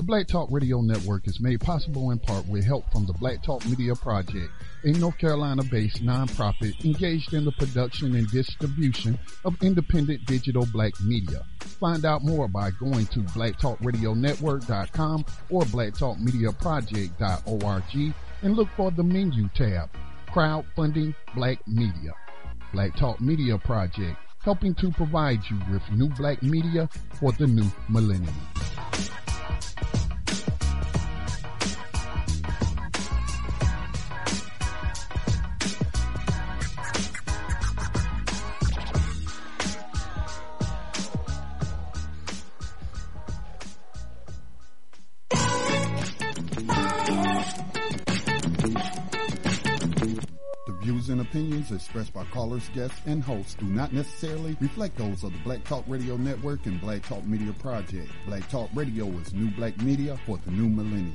The Black Talk Radio Network is made possible in part with help from the Black Talk Media Project, a North Carolina-based nonprofit engaged in the production and distribution of independent digital black media. Find out more by going to blacktalkradionetwork.com or blacktalkmediaproject.org and look for the menu tab, Crowdfunding Black Media. Black Talk Media Project, helping to provide you with new black media for the new millennium. And opinions expressed by callers, guests, and hosts do not necessarily reflect those of the Black Talk Radio Network and Black Talk Media Project. Black Talk Radio is new black media for the new millennium.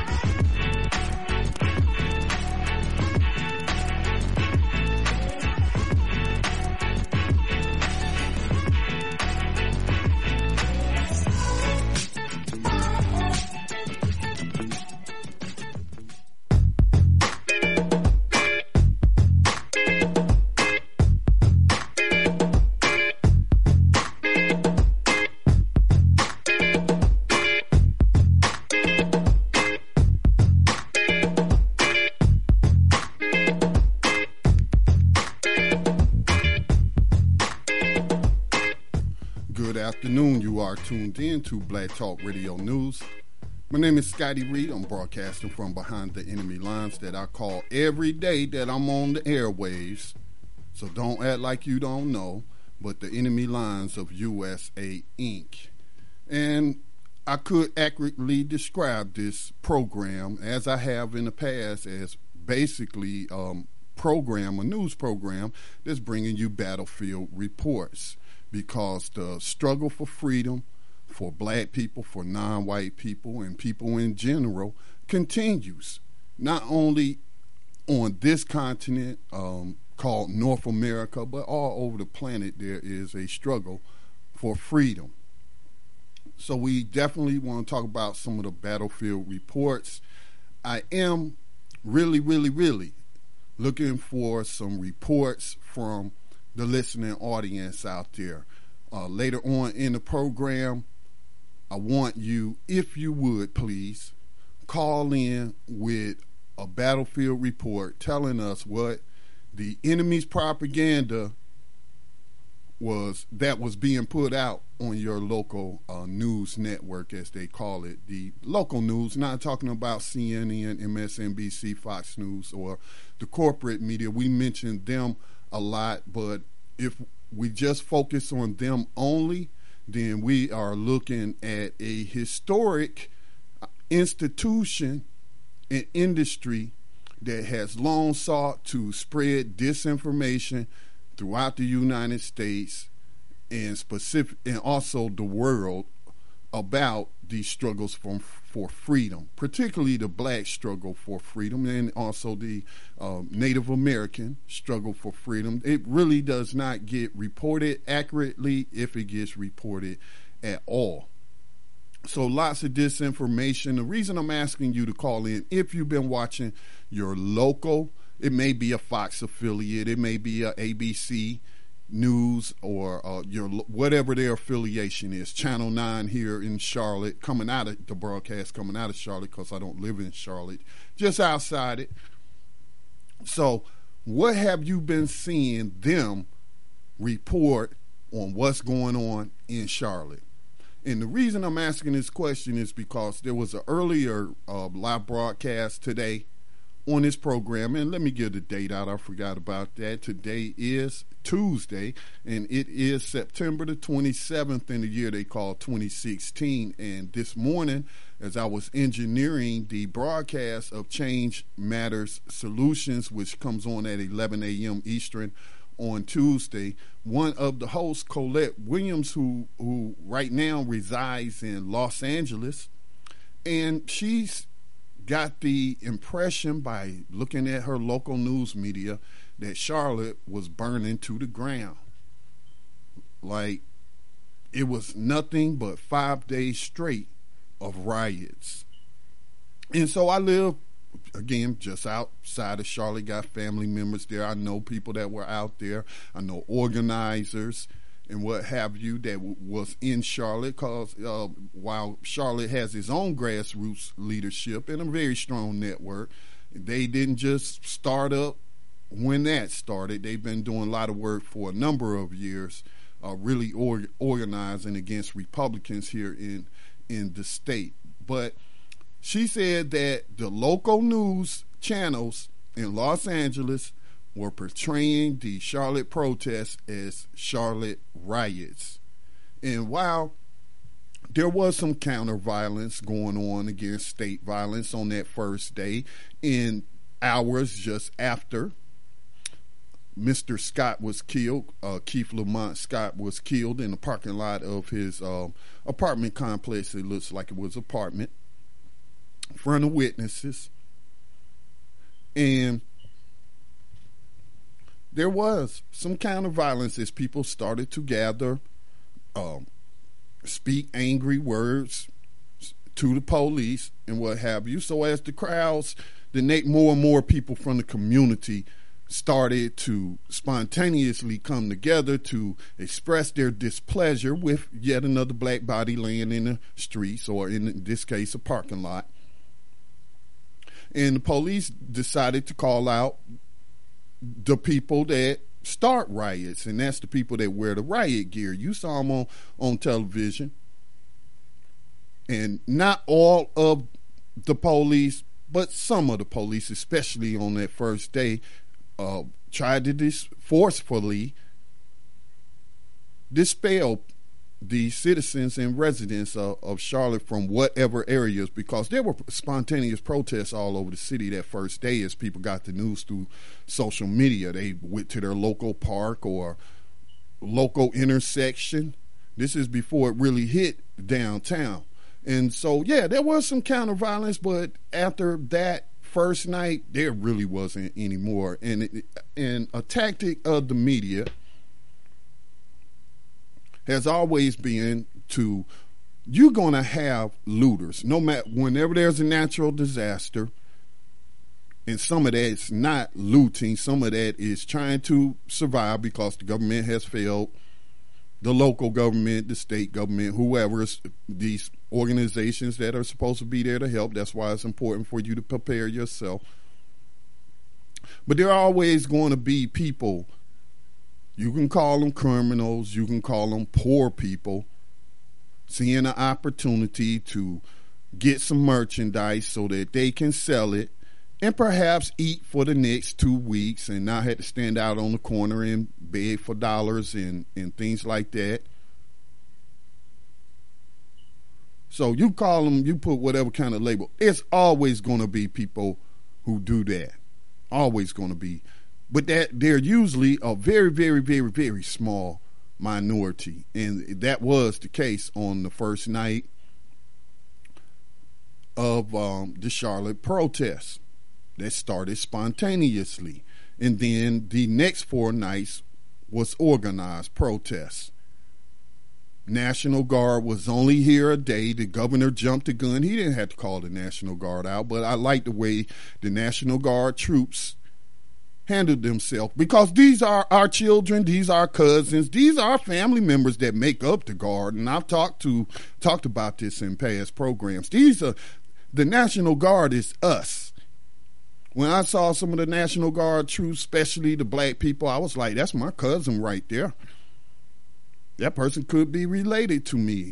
You are tuned in to Black Talk Radio News. My name is Scotty Reed. I'm broadcasting from behind the enemy lines that I call every day that I'm on the airwaves. So don't act like you don't know, but the enemy lines of USA Inc. And I could accurately describe this program, as I have in the past, as basically a news program that's bringing you battlefield reports. Because the struggle for freedom for black people, for non-white people, and people in general continues. Not only on this continent called North America, but all over the planet there is a struggle for freedom. So we definitely want to talk about some of the battlefield reports. I am really looking for some reports from the listening audience out there. Later on in the program, I want you, if you would please, call in with a battlefield report telling us what the enemy's propaganda was being put out on your local news network, as they call it, the local news, not talking about CNN, MSNBC, Fox News, or the corporate media. We mentioned them a lot, but if we just focus on them only, then we are looking at a historic institution and industry that has long sought to spread disinformation throughout the United States and also the world about these struggles for freedom, particularly the black struggle for freedom and also the Native American struggle for freedom. It really does not get reported accurately, if it gets reported at all. So lots of disinformation. The reason I'm asking you to call in, if you've been watching your local, it may be a Fox affiliate, it may be a ABC News, or your whatever their affiliation is, Channel 9 here in Charlotte, coming out of the broadcast, coming out of Charlotte, because I don't live in Charlotte, just outside it. So what have you been seeing them report on what's going on in Charlotte? And the reason I'm asking this question is because there was an earlier live broadcast today on this program, and let me give the date out. I forgot about that. Today is Tuesday, and it is September the 27th in the year they call 2016. And this morning, as I was engineering the broadcast of Change Matters Solutions, which comes on at 11 a.m. Eastern on Tuesday, one of the hosts, Colette Williams, who right now resides in Los Angeles, and she's got the impression by looking at her local news media that Charlotte was burning to the ground. Like it was nothing but 5 days straight of riots. And so I live, again, just outside of Charlotte, got family members there. I know people that were out there. I know organizers and what have you that was in Charlotte, because while Charlotte has its own grassroots leadership and a very strong network, they didn't just start up when that started. They've been doing a lot of work for a number of years, really organizing against Republicans here in the state. But she said that the local news channels in Los Angeles were portraying the Charlotte protests as Charlotte riots. And while there was some counter violence going on against state violence on that first day, in hours just after Mr. Scott was killed, Keith Lamont Scott was killed in the parking lot of his apartment complex. It looks like it was an apartment, in front of witnesses. And there was some counter violence as people started to gather, speak angry words to the police and what have you. So as the crowds, more and more people from the community started to spontaneously come together to express their displeasure with yet another black body laying in the streets, or in this case, a parking lot. And the police decided to call out the people that start riots, and that's the people that wear the riot gear. You saw them on television. And not all of the police, but some of the police, especially on that first day, tried to forcefully dispel the citizens and residents of Charlotte from whatever areas, because there were spontaneous protests all over the city that first day as people got the news through social media. They went to their local park or local intersection. This is before it really hit downtown. And so, yeah, there was some counter violence, but after that first night, there really wasn't any more. And a tactic of the media has always been you're going to have looters. No matter, whenever there's a natural disaster, and some of that is not looting, some of that is trying to survive because the government has failed, the local government, the state government, whoever, these organizations that are supposed to be there to help. That's why it's important for you to prepare yourself. But there are always going to be people, you can call them criminals, you can call them poor people, seeing an opportunity to get some merchandise so that they can sell it and perhaps eat for the next 2 weeks and not have to stand out on the corner and beg for dollars and things like that. So you call them, you put whatever kind of label. It's always going to be people who do that. Always going to be. But that they're usually a very, very, very, very small minority. And that was the case on the first night of the Charlotte protests that started spontaneously. And then the next 4 nights was organized protests. National Guard was only here a day. The governor jumped the gun. He didn't have to call the National Guard out, but I like the way the National Guard troops handled themselves, because these are our children, these are our cousins, these are our family members that make up the Guard. And I've talked about this in past programs. The National Guard is us. When I saw some of the National Guard troops, especially the black people, I was like, that's my cousin right there. That person could be related to me.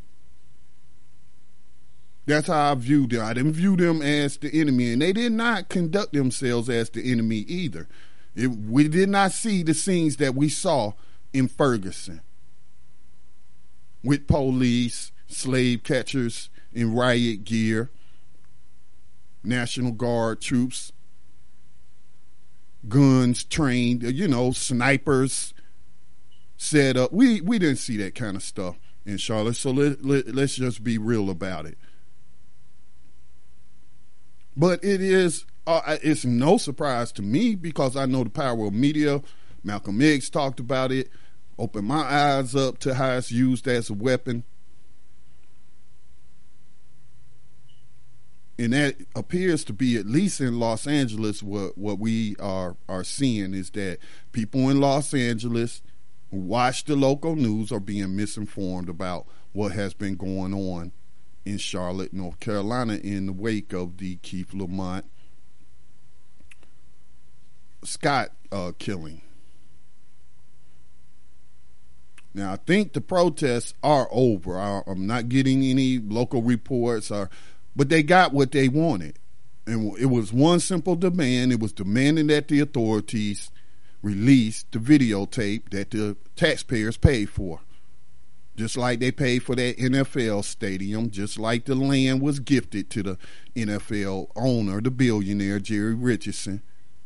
That's how I viewed them. I didn't view them as the enemy, and they did not conduct themselves as the enemy either. We did not see the scenes that we saw in Ferguson with police, slave catchers in riot gear, National Guard troops, guns trained, snipers set up. We didn't see that kind of stuff in Charlotte, so let's just be real about it. But it's no surprise to me, because I know the power of media. Malcolm X talked about it, opened my eyes up to how it's used as a weapon. And that appears to be, at least in Los Angeles, what we are seeing is that people in Los Angeles who watch the local news are being misinformed about what has been going on in Charlotte, North Carolina, in the wake of the Keith Lamont Scott killing. Now, I think the protests are over. I'm not getting any local reports, but they got what they wanted. And it was one simple demand. It was demanding that the authorities release the videotape that the taxpayers paid for. Just like they paid for that NFL stadium, just like the land was gifted to the NFL owner, the billionaire Jerry Richardson.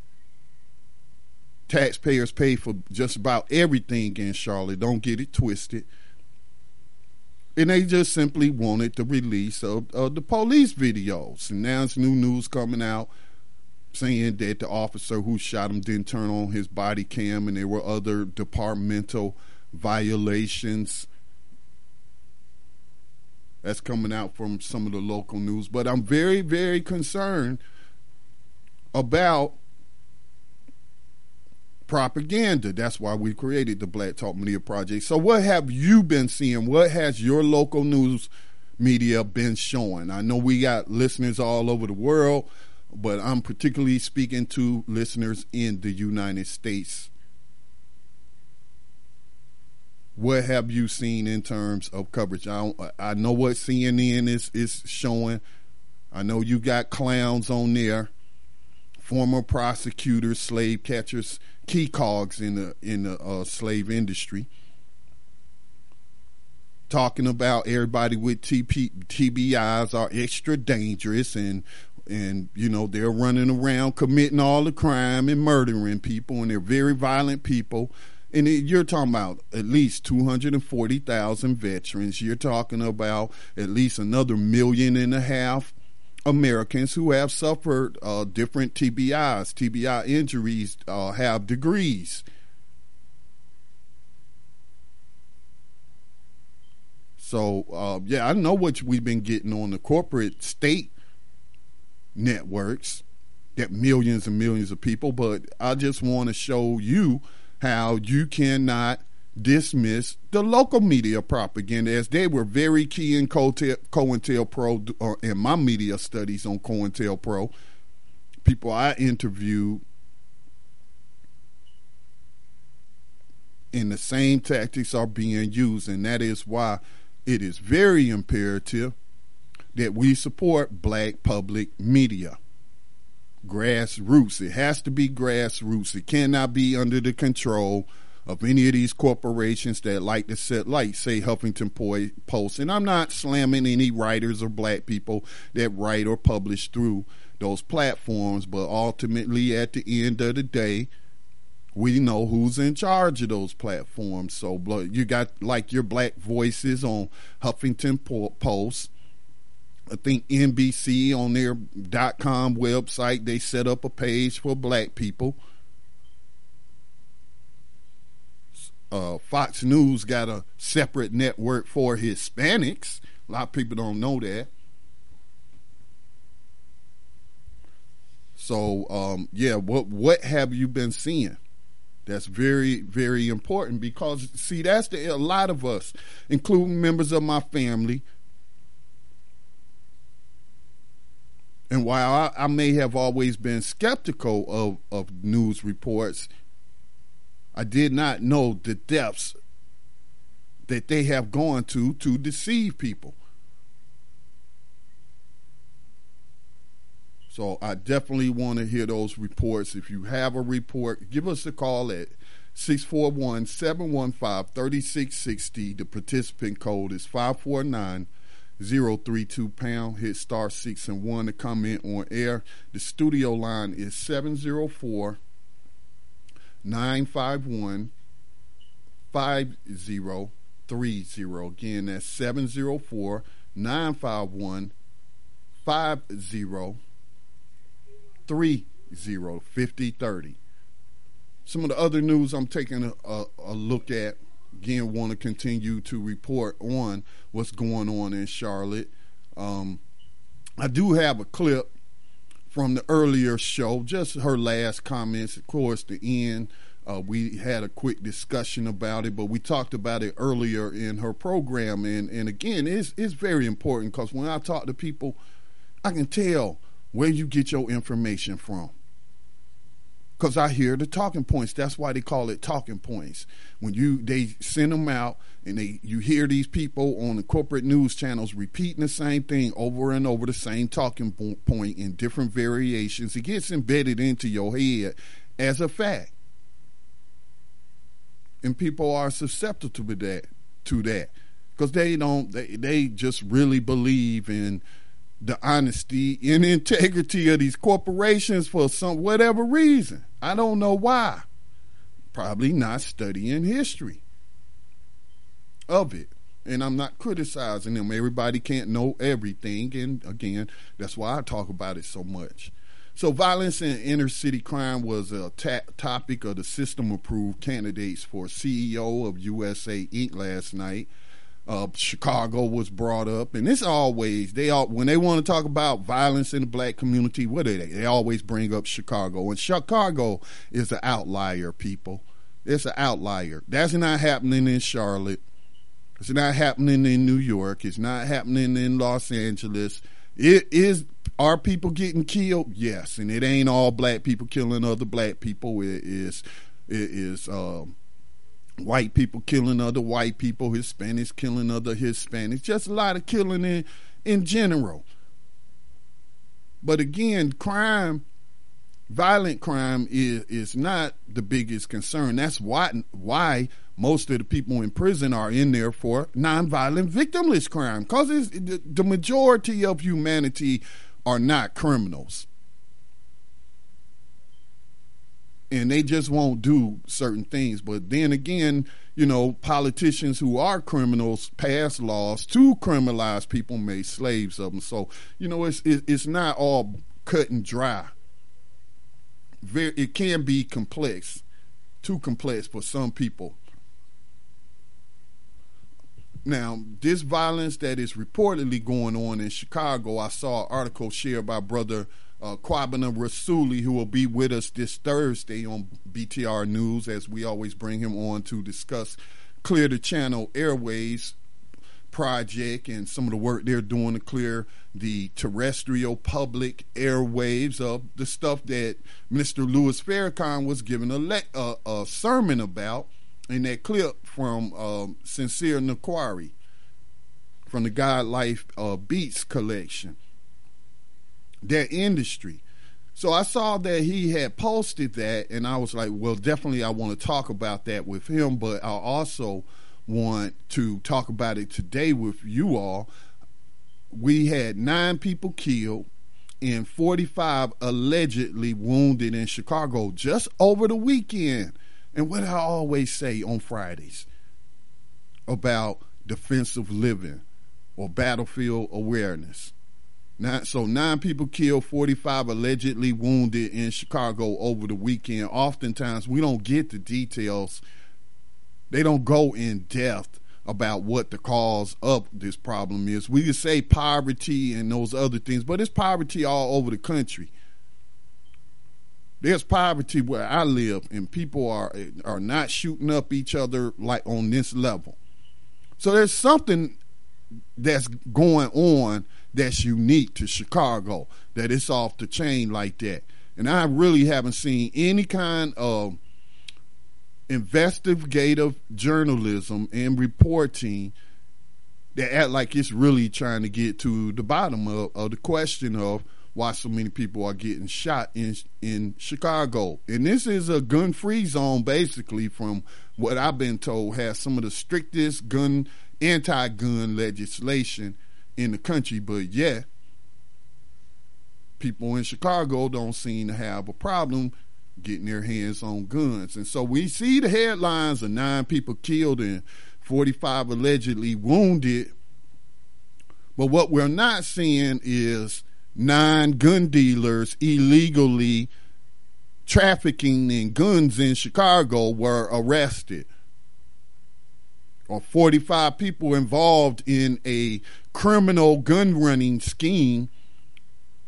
Taxpayers pay for just about everything in Charlotte. Don't get it twisted. And they just simply wanted the release of the police videos. And now it's new news coming out saying that the officer who shot him didn't turn on his body cam and there were other departmental violations. That's coming out from some of the local news. But I'm very, very concerned about propaganda. That's why we created the Black Talk Media Project. So what have you been seeing? What has your local news media been showing? I know we got listeners all over the world, but I'm particularly speaking to listeners in the United States. What have you seen in terms of coverage? I know what CNN is showing. I know you got clowns on there, former prosecutors, slave catchers, key cogs in the slave industry, talking about everybody with TBIs are extra dangerous and you know they're running around committing all the crime and murdering people, and they're very violent people. And you're talking about at least 240,000 veterans. You're talking about at least another 1.5 million Americans who have suffered different TBIs. TBI injuries have degrees. So, yeah, I know what we've been getting on the corporate state networks, that millions and millions of people, but I just want to show you how you cannot dismiss the local media propaganda, as they were very key in COINTELPRO, or in my media studies on COINTELPRO. People I interviewed, and the same tactics are being used, and that is why it is very imperative that we support black public media. Grassroots. It has to be grassroots. It cannot be under the control of any of these corporations that like to set, like, say, Huffington Post. And I'm not slamming any writers or black people that write or publish through those platforms, but ultimately, at the end of the day, we know who's in charge of those platforms. So you got, like, your black voices on Huffington Post. I think NBC on their .com website, they set up a page for black people. Fox News got a separate network for Hispanics. A lot of people don't know that. So, yeah, what have you been seeing? That's very, very important, because, see, that's a lot of us, including members of my family. And while I may have always been skeptical of news reports, I did not know the depths that they have gone to deceive people. So I definitely want to hear those reports. If you have a report, give us a call at 641-715-3660. The participant code is 549-032 pound. Hit star 6 and 1 to comment on air. The studio line is 704-951-5030. Again, that's 704-951-5030. Some of the other news I'm taking a look at, again, want to continue to report on what's going on in Charlotte. I do have a clip from the earlier show, just her last comments. Of course, the end, we had a quick discussion about it, but we talked about it earlier in her program. And again, it's very important, because when I talk to people, I can tell where you get your information from, because I hear the talking points. That's why they call it talking points. When they send them out, and you hear these people on the corporate news channels repeating the same thing over and over, the same talking point in different variations, it gets embedded into your head as a fact. And people are susceptible to that, because they just really believe in the honesty and integrity of these corporations for whatever reason. I don't know why. Probably not studying history of it. And I'm not criticizing them. Everybody can't know everything. And again, that's why I talk about it so much. So violence and inner city crime was a topic of the system-approved candidates for CEO of USA Inc. last night. Chicago was brought up, and it's always, when they want to talk about violence in the black community, what are they? They always bring up Chicago, and Chicago is an outlier, people. It's an outlier. That's not happening in Charlotte. It's not happening in New York. It's not happening in Los Angeles. Are people getting killed? Yes, and it ain't all black people killing other black people. It is white people killing other white people, Hispanics killing other Hispanics, just a lot of killing in general. But again, violent crime is not the biggest concern. That's why most of the people in prison are in there for nonviolent victimless crime, because the majority of humanity are not criminals. And they just won't do certain things. But then again, politicians who are criminals pass laws to criminalize people, make slaves of them. So, it's not all cut and dry. It can be complex, too complex for some people. Now, this violence that is reportedly going on in Chicago, I saw an article shared by Brother Kwabena Rasuli, who will be with us this Thursday on BTR News, as we always bring him on to discuss Clear the Channel Airways project and some of the work they're doing to clear the terrestrial public airwaves of the stuff that Mr. Louis Farrakhan was giving a sermon about in that clip from Sincere Naquari from the God Life Beats collection. Their industry. So I saw that he had posted that, and I was like, well, definitely I want to talk about that with him, but I also want to talk about it today with you all. We had 9 people killed and 45 allegedly wounded in Chicago just over the weekend. And what I always say on Fridays about defensive living or battlefield awareness. So 9 people killed, 45 allegedly wounded in Chicago over the weekend. Oftentimes, we don't get the details. They don't go in depth about what the cause of this problem is. We can say poverty and those other things, but it's poverty all over the country. There's poverty where I live, and people are not shooting up each other like on this level. So there's something that's going on that's unique to Chicago, that it's off the chain like that. And I really haven't seen any kind of investigative journalism and reporting that act like it's really trying to get to the bottom of the question of why so many people are getting shot in Chicago. And this is a gun-free zone, basically, from what I've been told, has some of the strictest anti-gun legislation in the country, but yet people in Chicago don't seem to have a problem getting their hands on guns. And so we see the headlines of 9 people killed and 45 allegedly wounded, but what we're not seeing is 9 gun dealers illegally trafficking in guns in Chicago were arrested, or 45 people involved in a criminal gun running scheme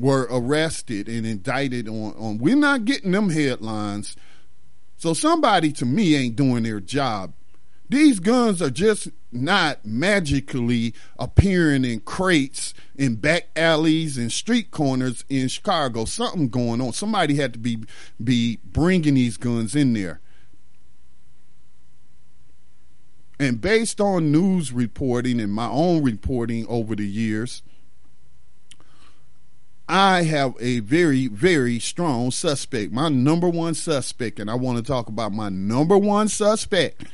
were arrested and indicted on. We're not getting them headlines. So somebody, to me, ain't doing their job. These guns are just not magically appearing in crates, in back alleys, and street corners in Chicago. Something going on. Somebody had to be bringing these guns in there. And based on news reporting and my own reporting over the years, I have a very, very strong suspect. My number one suspect, and I want to talk about my number one suspect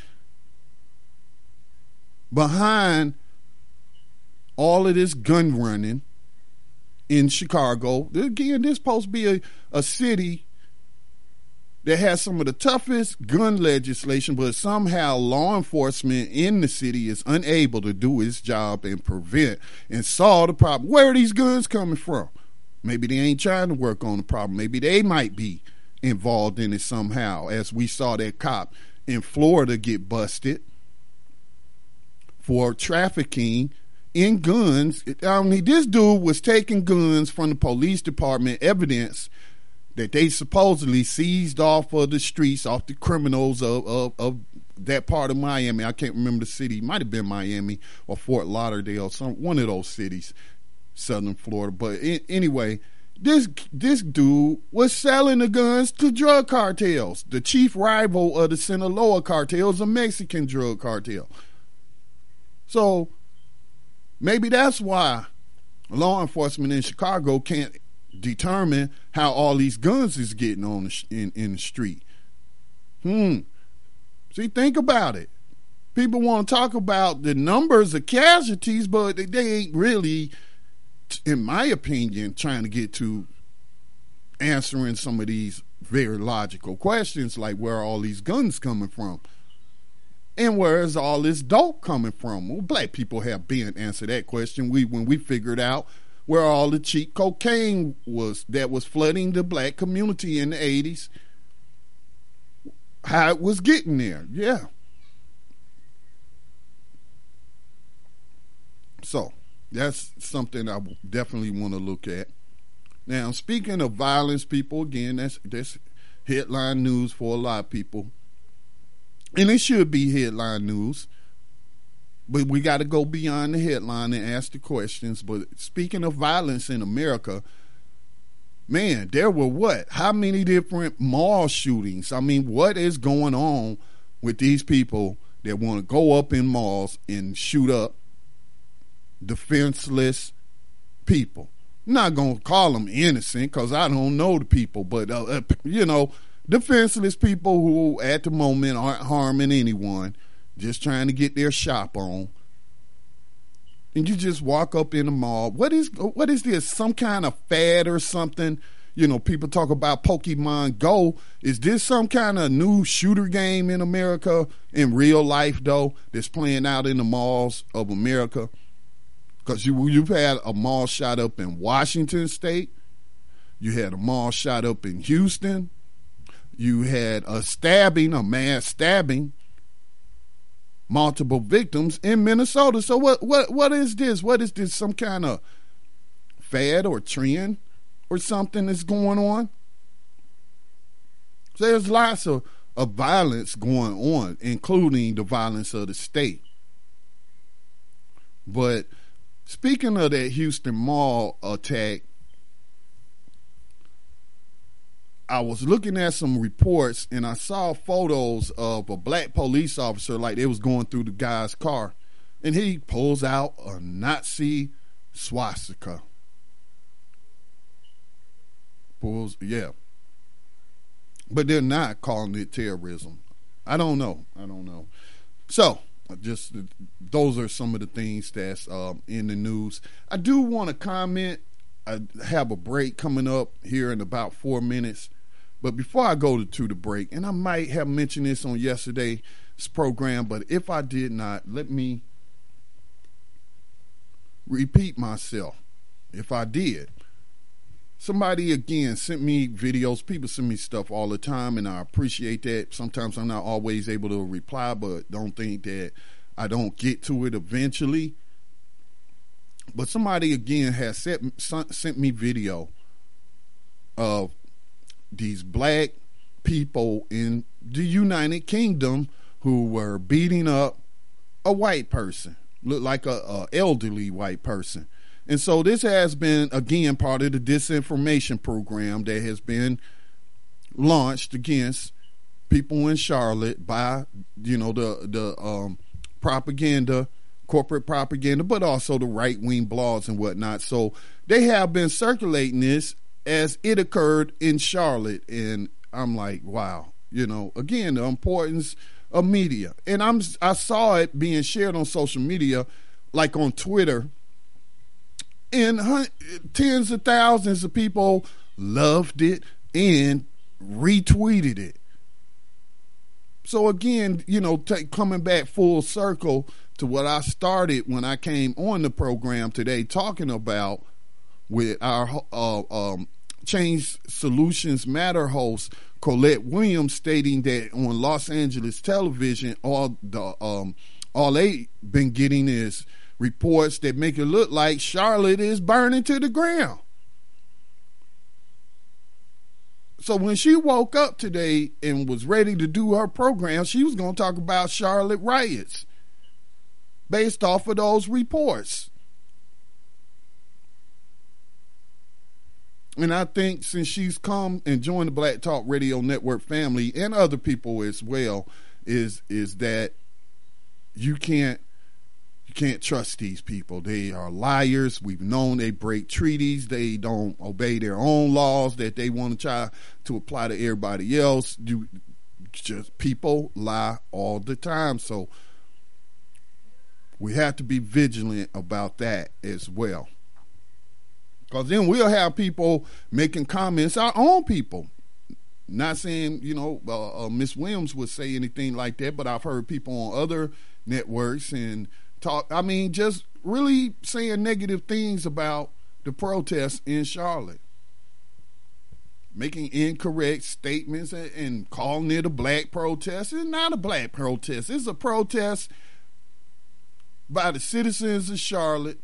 behind all of this gun running in Chicago. Again, this is supposed to be a city that has some of the toughest gun legislation, but somehow law enforcement in the city is unable to do its job and prevent and solve the problem. Where are these guns coming from? Maybe they ain't trying to work on the problem. Maybe they might be involved in it somehow, as we saw that cop in Florida get busted for trafficking in guns. I mean, this dude was taking guns from the police department, evidence that they supposedly seized off of the streets, off the criminals of that part of Miami. I can't remember the city. It might have been Miami or Fort Lauderdale, one of those cities, southern Florida. But anyway, this dude was selling the guns to drug cartels. The chief rival of the Sinaloa cartel is a Mexican drug cartel. So maybe that's why law enforcement in Chicago can't determine how all these guns is getting on in the street. See, think about it. People want to talk about the numbers of casualties, but they ain't really, in my opinion, trying to get to answering some of these very logical questions, like where are all these guns coming from? And where is all this dope coming from? Well, black people have been answered that question. When we figured out where all the cheap cocaine was that was flooding the black community in the 80s, how it was getting there. Yeah. So that's something I definitely want to look at. Now, speaking of violence, people, again, that's headline news for a lot of people. And it should be headline news. But we got to go beyond the headline and ask the questions. But speaking of violence in America, man, there were what? How many different mall shootings? I mean, what is going on with these people that want to go up in malls and shoot up defenseless people? I'm not going to call them innocent because I don't know the people, but, defenseless people who at the moment aren't harming anyone, just trying to get their shop on. And you just walk up in the mall. What is this? Some kind of fad or something? People talk about Pokemon Go. Is this some kind of new shooter game in America, in real life, though, that's playing out in the malls of America? Because you've had a mall shot up in Washington State. You had a mall shot up in Houston. You had a mass stabbing, multiple victims in Minnesota. So what is this? What is this? Some kind of fad or trend or something that's going on? So there's lots of violence going on, including the violence of the state. But speaking of that Houston mall attack, I was looking at some reports and I saw photos of a black police officer, like they was going through the guy's car, and he pulls out a Nazi swastika. Yeah. But they're not calling it terrorism. I don't know. So, just those are some of the things that's in the news. I do want to comment. I have a break coming up here in about 4 minutes. But before I go to the break, and I might have mentioned this on yesterday's program, but if I did not, let me repeat myself. If I did, somebody again sent me videos. People send me stuff all the time, and I appreciate that. Sometimes I'm not always able to reply, but don't think that I don't get to it eventually. But somebody again has sent me video of these black people in the United Kingdom who were beating up a white person, looked like a elderly white person. And so this has been, again, part of the disinformation program that has been launched against people in Charlotte by, the propaganda, corporate propaganda, but also the right-wing blogs and whatnot. So they have been circulating this as it occurred in Charlotte. And I'm like, wow, again, the importance of media. And I saw it being shared on social media, like on Twitter, and tens of thousands of people loved it and retweeted it. So again, coming back full circle to what I started when I came on the program today, talking about with our Change Solutions Matter host Colette Williams, stating that on Los Angeles television, all they been getting is reports that make it look like Charlotte is burning to the ground. So when she woke up today and was ready to do her program, she was going to talk about Charlotte riots based off of those reports. And I think since she's come and joined the Black Talk Radio Network family, and other people as well, is that you can't trust these people. They are liars. We've known they break treaties. They don't obey their own laws that they want to try to apply to everybody else. People lie all the time. So we have to be vigilant about that as well. Because then we'll have people making comments, our own people. Not saying, Miss Williams would say anything like that, but I've heard people on other networks and just really saying negative things about the protests in Charlotte. Making incorrect statements and calling it a black protest. It's not a black protest. It's a protest by the citizens of Charlotte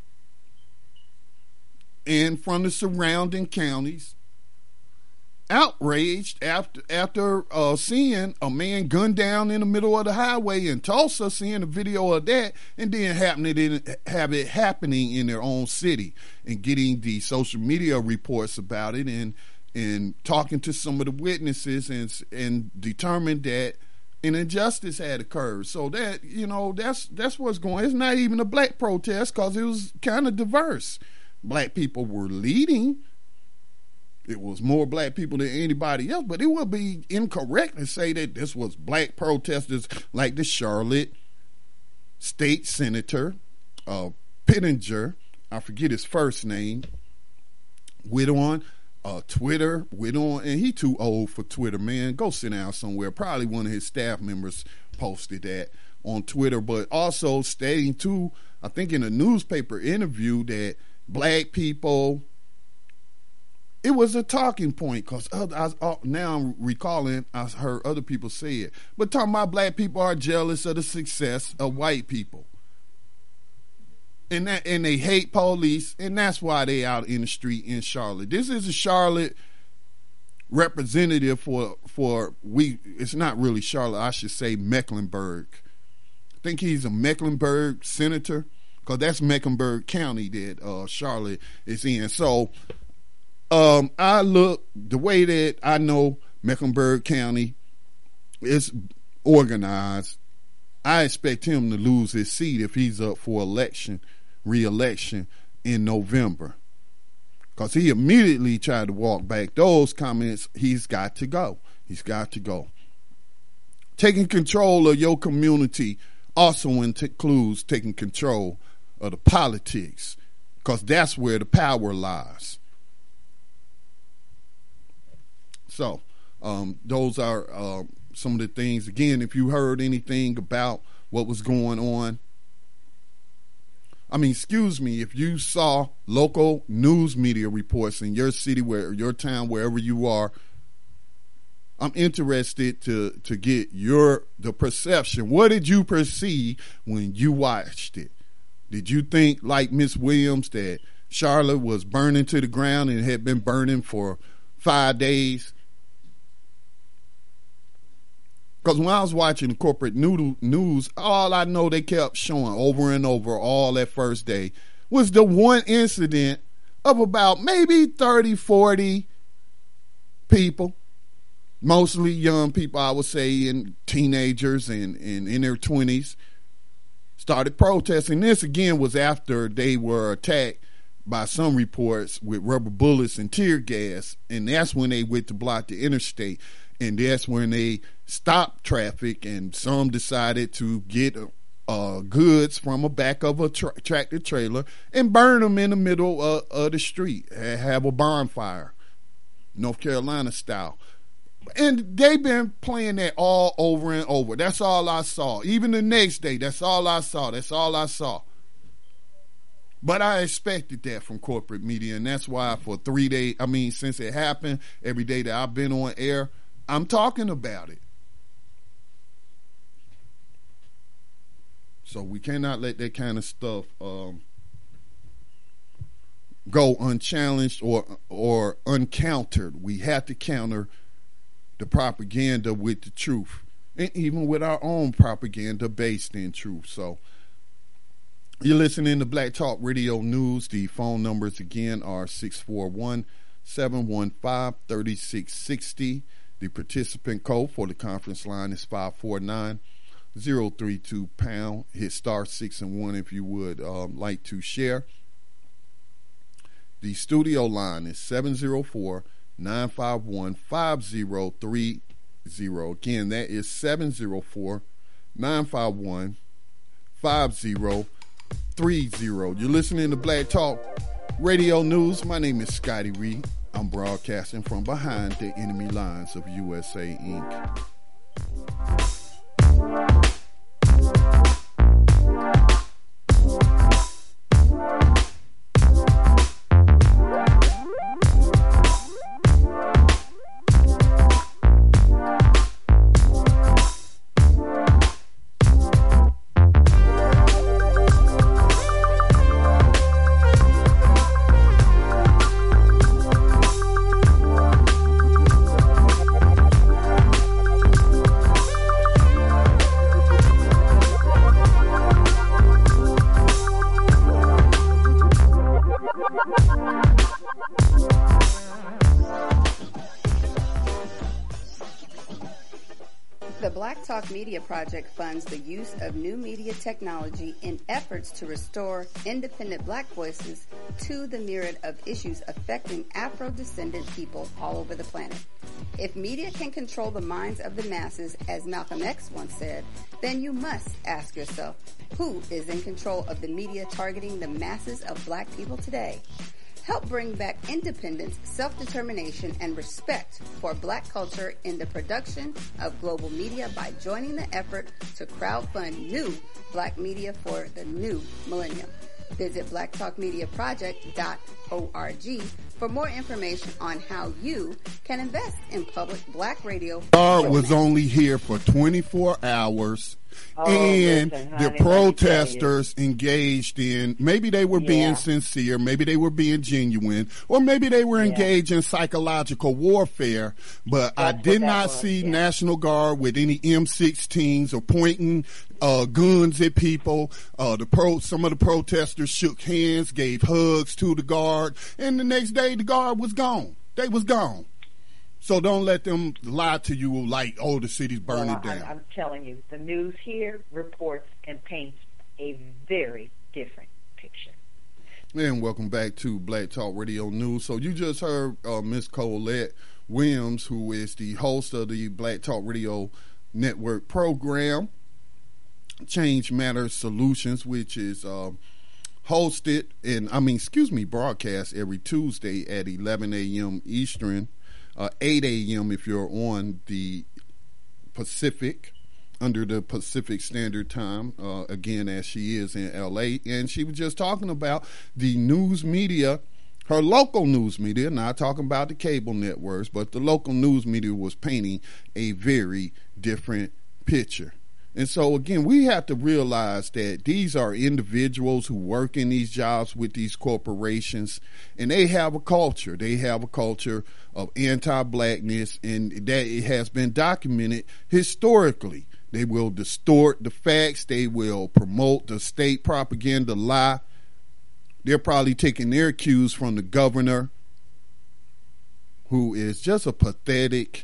and from the surrounding counties, outraged after seeing a man gunned down in the middle of the highway in Tulsa, seeing a video of that, and then have it happening in their own city, and getting the social media reports about it, and talking to some of the witnesses, and determined that an injustice had occurred. So that that's what's going on. It's not even a black protest because it was kind of diverse. Black people were leading. It was more black people than anybody else, but it would be incorrect to say that this was black protesters like the Charlotte State Senator Pittenger, I forget his first name, went on Twitter, and he too old for Twitter, man. Go sit down somewhere. Probably one of his staff members posted that on Twitter, but also stating too, I think in a newspaper interview, that black people, it was a talking point, because now I'm recalling, I heard other people say it, but talking about black people are jealous of the success of white people, and they hate police, and that's why they out in the street in Charlotte. This is a Charlotte representative it's not really Charlotte, I should say Mecklenburg. I think he's a Mecklenburg senator, because that's Mecklenburg County that Charlotte is in. So the way that I know Mecklenburg County is organized, I expect him to lose his seat if he's up for re-election in November. Because he immediately tried to walk back those comments. He's got to go. He's got to go. Taking control of your community also includes taking control of the politics, because that's where the power lies. So those are some of the things. Again, if you heard anything about what was going on, if you saw local news media reports in your city, your town, wherever you are, I'm interested to get the perception. What did you perceive when you watched it? Did you think, like Miss Williams, that Charlotte was burning to the ground and had been burning for 5 days. Because when I was watching corporate news, all I know they kept showing over and over all that first day was the one incident of about maybe 30, 40 people, mostly young people, I would say, and teenagers and in their 20s, started protesting. This, again, was after they were attacked by some reports with rubber bullets and tear gas, and that's when they went to block the interstate. And that's when they stopped traffic, and some decided to get goods from the back of a tractor trailer and burn them in the middle of the street, have a bonfire, North Carolina style. And they've been playing that all over and over. That's all I saw. Even the next day, that's all I saw. But I expected that from corporate media, and that's why for 3 days, since it happened, every day that I've been on air, I'm talking about it. So we cannot let that kind of stuff go unchallenged or uncountered. We have to counter the propaganda with the truth, and even with our own propaganda based in truth. So you're listening to Black Talk Radio News. The phone numbers again are 641-715-3660. The participant code for the conference line is 549-032#. Hit star 6 and 1 if you would like to share. The studio line is 704-951-5030. Again, that is 704-951-5030. You're listening to Black Talk Radio News. My name is Scotty Reed. I'm broadcasting from behind the enemy lines of USA Inc. Media Project funds the use of new media technology in efforts to restore independent Black voices to the myriad of issues affecting Afro-descendant people all over the planet. If media can control the minds of the masses, as Malcolm X once said, then you must ask yourself, who is in control of the media targeting the masses of Black people today? Help bring back independence, self-determination, and respect for Black culture in the production of global media by joining the effort to crowdfund new Black media for the new millennium. Visit blacktalkmediaproject.org for more information on how you can invest in public Black radio. Was only here for 24 hours. And listen, honey, the protesters engaged in, maybe they were being sincere, maybe they were being genuine, or maybe they were engaged in psychological warfare, but I did not see National Guard with any M16s or pointing guns at people. Some of the protesters shook hands, gave hugs to the guard, and the next day the guard was gone. They was gone. So don't let them lie to you like, oh, the city's burning down. I'm telling you, the news here reports and paints a very different picture. And welcome back to Black Talk Radio News. So you just heard Miss Colette Williams, who is the host of the Black Talk Radio Network program, Change Matters Solutions, which is hosted broadcast every Tuesday at 11 a.m. Eastern. 8 a.m. if you're on the Pacific, under the Pacific Standard Time, again, as she is in L.A. And she was just talking about the news media, her local news media, not talking about the cable networks, but the local news media was painting a very different picture. And so, again, we have to realize that these are individuals who work in these jobs with these corporations, and they have a culture. They have a culture of anti-blackness, and that it has been documented historically. They will distort the facts. They will promote the state propaganda lie. They're probably taking their cues from the governor, who is just a pathetic,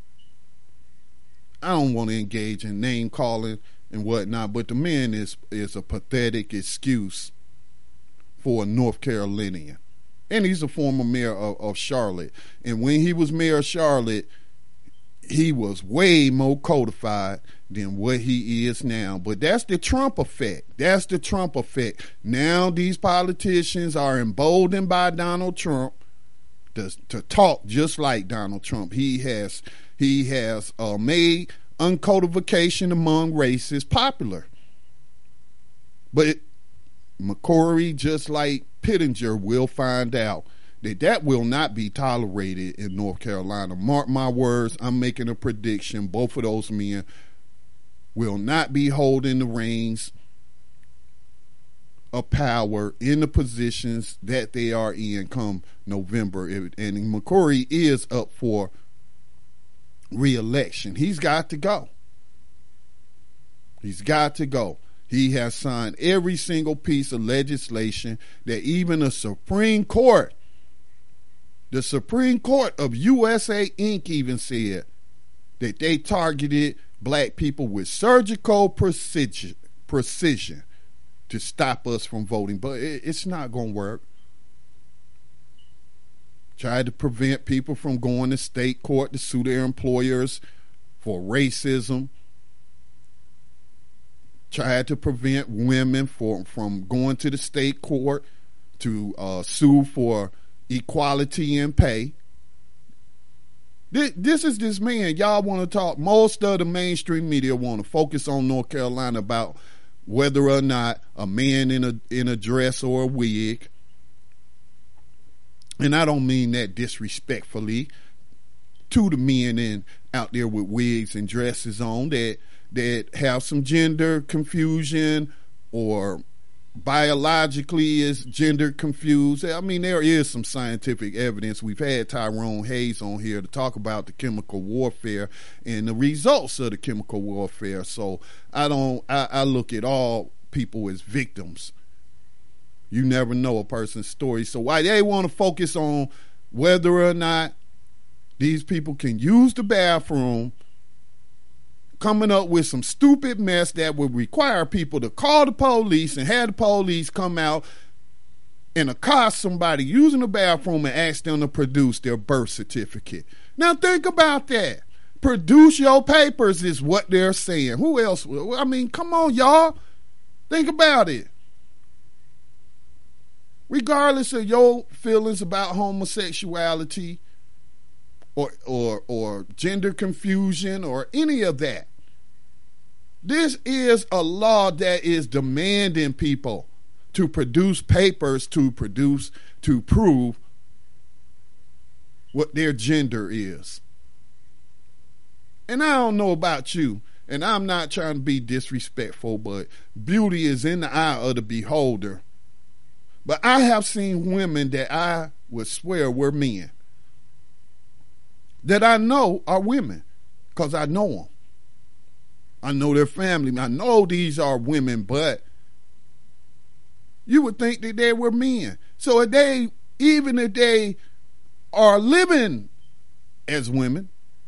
I don't want to engage in name calling and whatnot, but the man is a pathetic excuse for a North Carolinian. And he's a former mayor of Charlotte. And when he was mayor of Charlotte, he was way more codified than what he is now. But that's the Trump effect. That's the Trump effect. Now these politicians are emboldened by Donald Trump to talk just like Donald Trump. He has made uncodification among races popular. But McCrory, just like Pittenger, will find out that will not be tolerated in North Carolina. Mark my words, I'm making a prediction. Both of those men will not be holding the reins of power in the positions that they are in come November. And McCrory is up for re-election. He's got to go. He's got to go. He has signed every single piece of legislation that even the Supreme Court of USA Inc. even said that they targeted black people with surgical precision to stop us from voting. But it's not going to work. Tried to prevent people from going to state court to sue their employers for racism. Tried to prevent women from going to the state court to sue for equality in pay. This is this man. Y'all want to talk. Most of the mainstream media want to focus on North Carolina about whether or not a man in a dress or a wig. And I don't mean that disrespectfully to the men out there with wigs and dresses on that have some gender confusion or biologically is gender confused. I mean, there is some scientific evidence. We've had Tyrone Hayes on here to talk about the chemical warfare and the results of the chemical warfare. So I look at all people as victims. You never know a person's story. So why they want to focus on whether or not these people can use the bathroom, coming up with some stupid mess that would require people to call the police and have the police come out and accost somebody using the bathroom and ask them to produce their birth certificate. Now think about that. Produce your papers is what they're saying. Who else? I mean, come on, y'all. Think about it. Regardless of your feelings about homosexuality or gender confusion or any of that, this is a law that is demanding people to produce papers to prove what their gender is. And I don't know about you, and I'm not trying to be disrespectful, but beauty is in the eye of the beholder. But I have seen women that I would swear were men, that I know are women, because I know them. I know their family. I know these are women, but you would think that they were men. So even if they are living as women,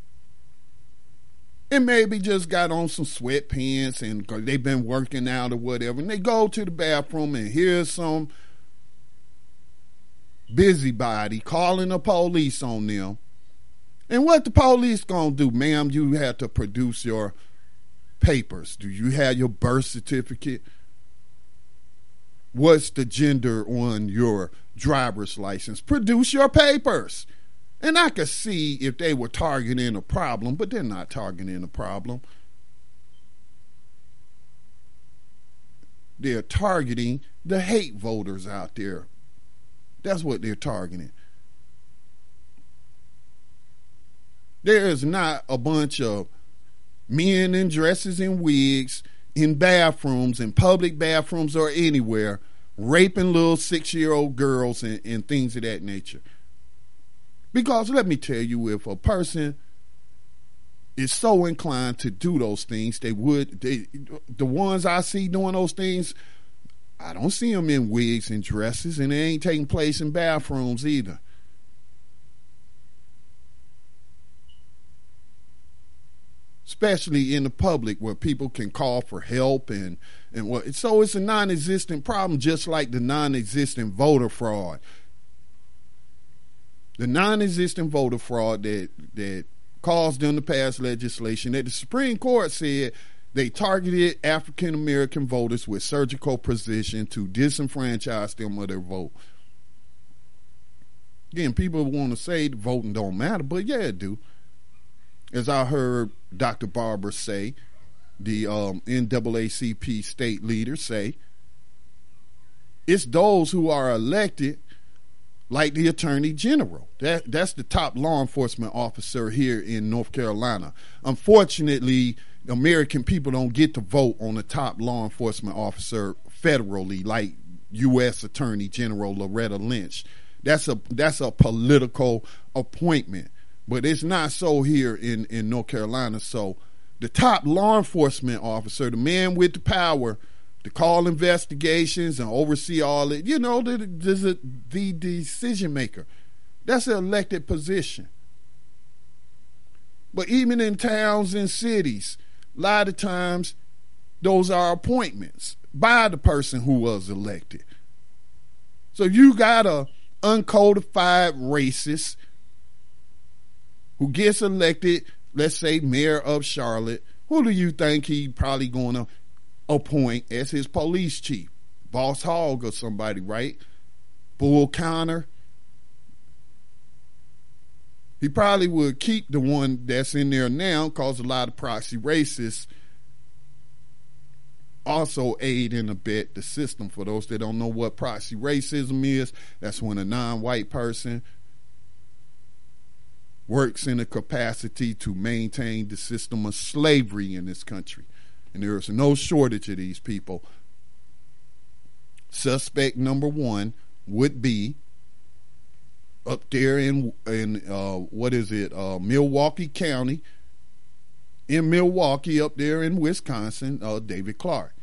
and maybe just got on some sweatpants and they've been working out or whatever, and they go to the bathroom and here's some busybody calling the police on them. And what the police gonna do? Ma'am, you have to produce your papers. Do you have your birth certificate? What's the gender on your driver's license? Produce your papers. And I could see if they were targeting a problem, but they're not targeting a problem. They're targeting the hate voters out there. That's what they're targeting. There is not a bunch of men in dresses and wigs in bathrooms, in public bathrooms or anywhere, raping little 6-year-old girls and things of that nature. Because let me tell you, if a person is so inclined to do those things, the ones I see doing those things, I don't see them in wigs and dresses, and they ain't taking place in bathrooms either. Especially in the public where people can call for help and what. So it's a non-existent problem, just like the non-existent voter fraud. The non-existent voter fraud that caused them to pass legislation that the Supreme Court said they targeted African American voters with surgical precision to disenfranchise them of their vote. Again, people want to say the voting don't matter, but yeah, it do. As I heard Dr. Barber say, the NAACP state leader say, it's those who are elected, like the Attorney General. That's the top law enforcement officer here in North Carolina. Unfortunately, American people don't get to vote on the top law enforcement officer federally, like U.S. Attorney General Loretta Lynch. That's a political appointment. But it's not so here in North Carolina. So the top law enforcement officer, the man with the power to call investigations and oversee all it, the decision maker, that's an elected position. But even in towns and cities, a lot of times those are appointments by the person who was elected. So you got a uncodified racist who gets elected, let's say mayor of Charlotte. Who do you think he probably going to appoint as his police chief? Boss Hogg or somebody, right? Bull Connor. He probably would keep the one that's in there now, because a lot of proxy racists also aid and abet the system. For those that don't know what proxy racism is, that's when a non-white person works in a capacity to maintain the system of slavery in this country. And there is no shortage of these people. Suspect number one would be up there in Milwaukee County, in Milwaukee, up there in Wisconsin, David Clark.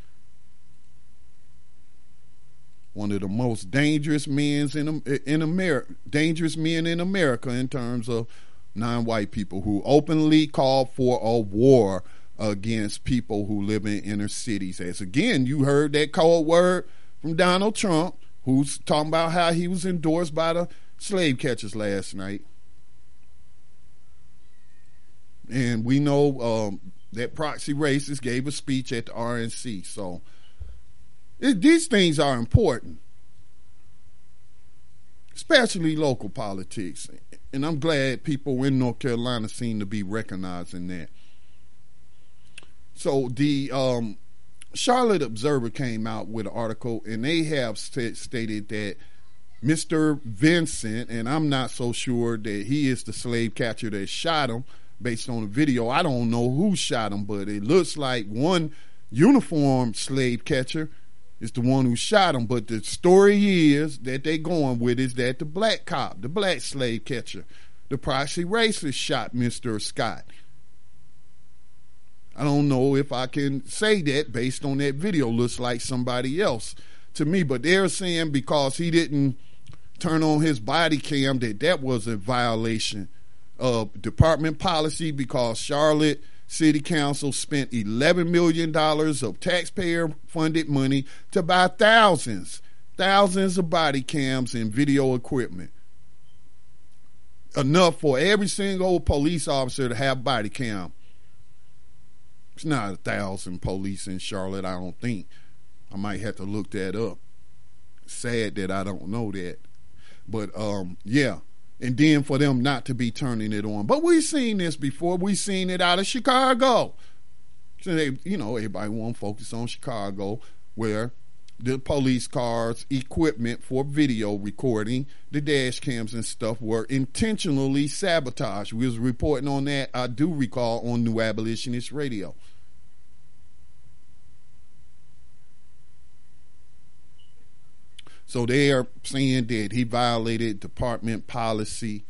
One of the most dangerous men in America in terms of non-white people, who openly called for a war against people who live in inner cities. As again, you heard that code word from Donald Trump, who's talking about how he was endorsed by the slave catchers last night. And we know that proxy racist gave a speech at the RNC. So these things are important, especially local politics. And I'm glad people in North Carolina seem to be recognizing that. So the Charlotte Observer came out with an article, and they have stated that Mr. Vincent, and I'm not so sure that he is the slave catcher that shot him based on the video. I don't know who shot him, but it looks like one uniformed slave catcher is the one who shot him. But the story is that they're going with is that the black cop, the black slave catcher, the proxy racist, shot Mr. Scott. I don't know if I can say that based on that video. Looks like somebody else to me, but they're saying because he didn't turn on his body cam that was a violation of department policy, because Charlotte City Council spent $11 million of taxpayer-funded money to buy thousands of body cams and video equipment. Enough for every single police officer to have body cam. It's not 1,000 police in Charlotte, I don't think. I might have to look that up. Sad that I don't know that. But, yeah. And then for them not to be turning it on. But we've seen this before. We've seen it out of Chicago. So everybody want to focus on Chicago, where the police cars, equipment for video recording, the dash cams and stuff were intentionally sabotaged. We was reporting on that, I do recall, on New Abolitionist Radio. So they are saying that he violated department policy.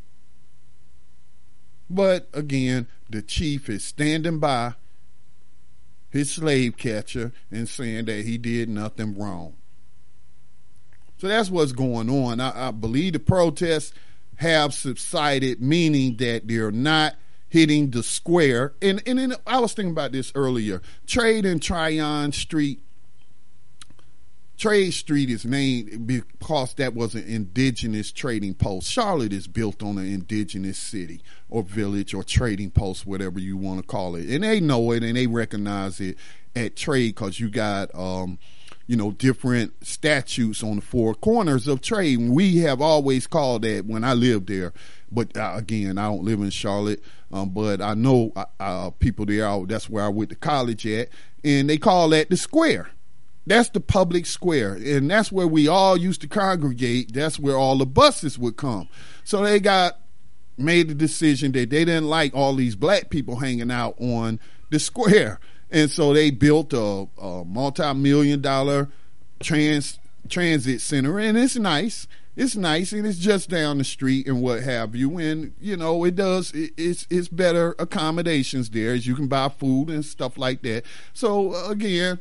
But again, the chief is standing by his slave catcher and saying that he did nothing wrong. So that's what's going on. I believe the protests have subsided, meaning that they're not hitting the square. And I was thinking about this earlier. Trade and Tryon Street. Trade Street is named because that was an indigenous trading post. Charlotte is built on an indigenous city or village or trading post, whatever you want to call it. And they know it and they recognize it at trade because you got, different statutes on the four corners of trade. We have always called that when I lived there. But again, I don't live in Charlotte, but I know people there. That's where I went to college at. And they call that the square. That's the public square, and that's where we all used to congregate. That's where all the buses would come. So they made the decision that they didn't like all these black people hanging out on the square. And so they built a multi-million-dollar transit center, and it's nice. It's nice, and it's just down the street and what have you. And, it's better accommodations there, as you can buy food and stuff like that. So, again,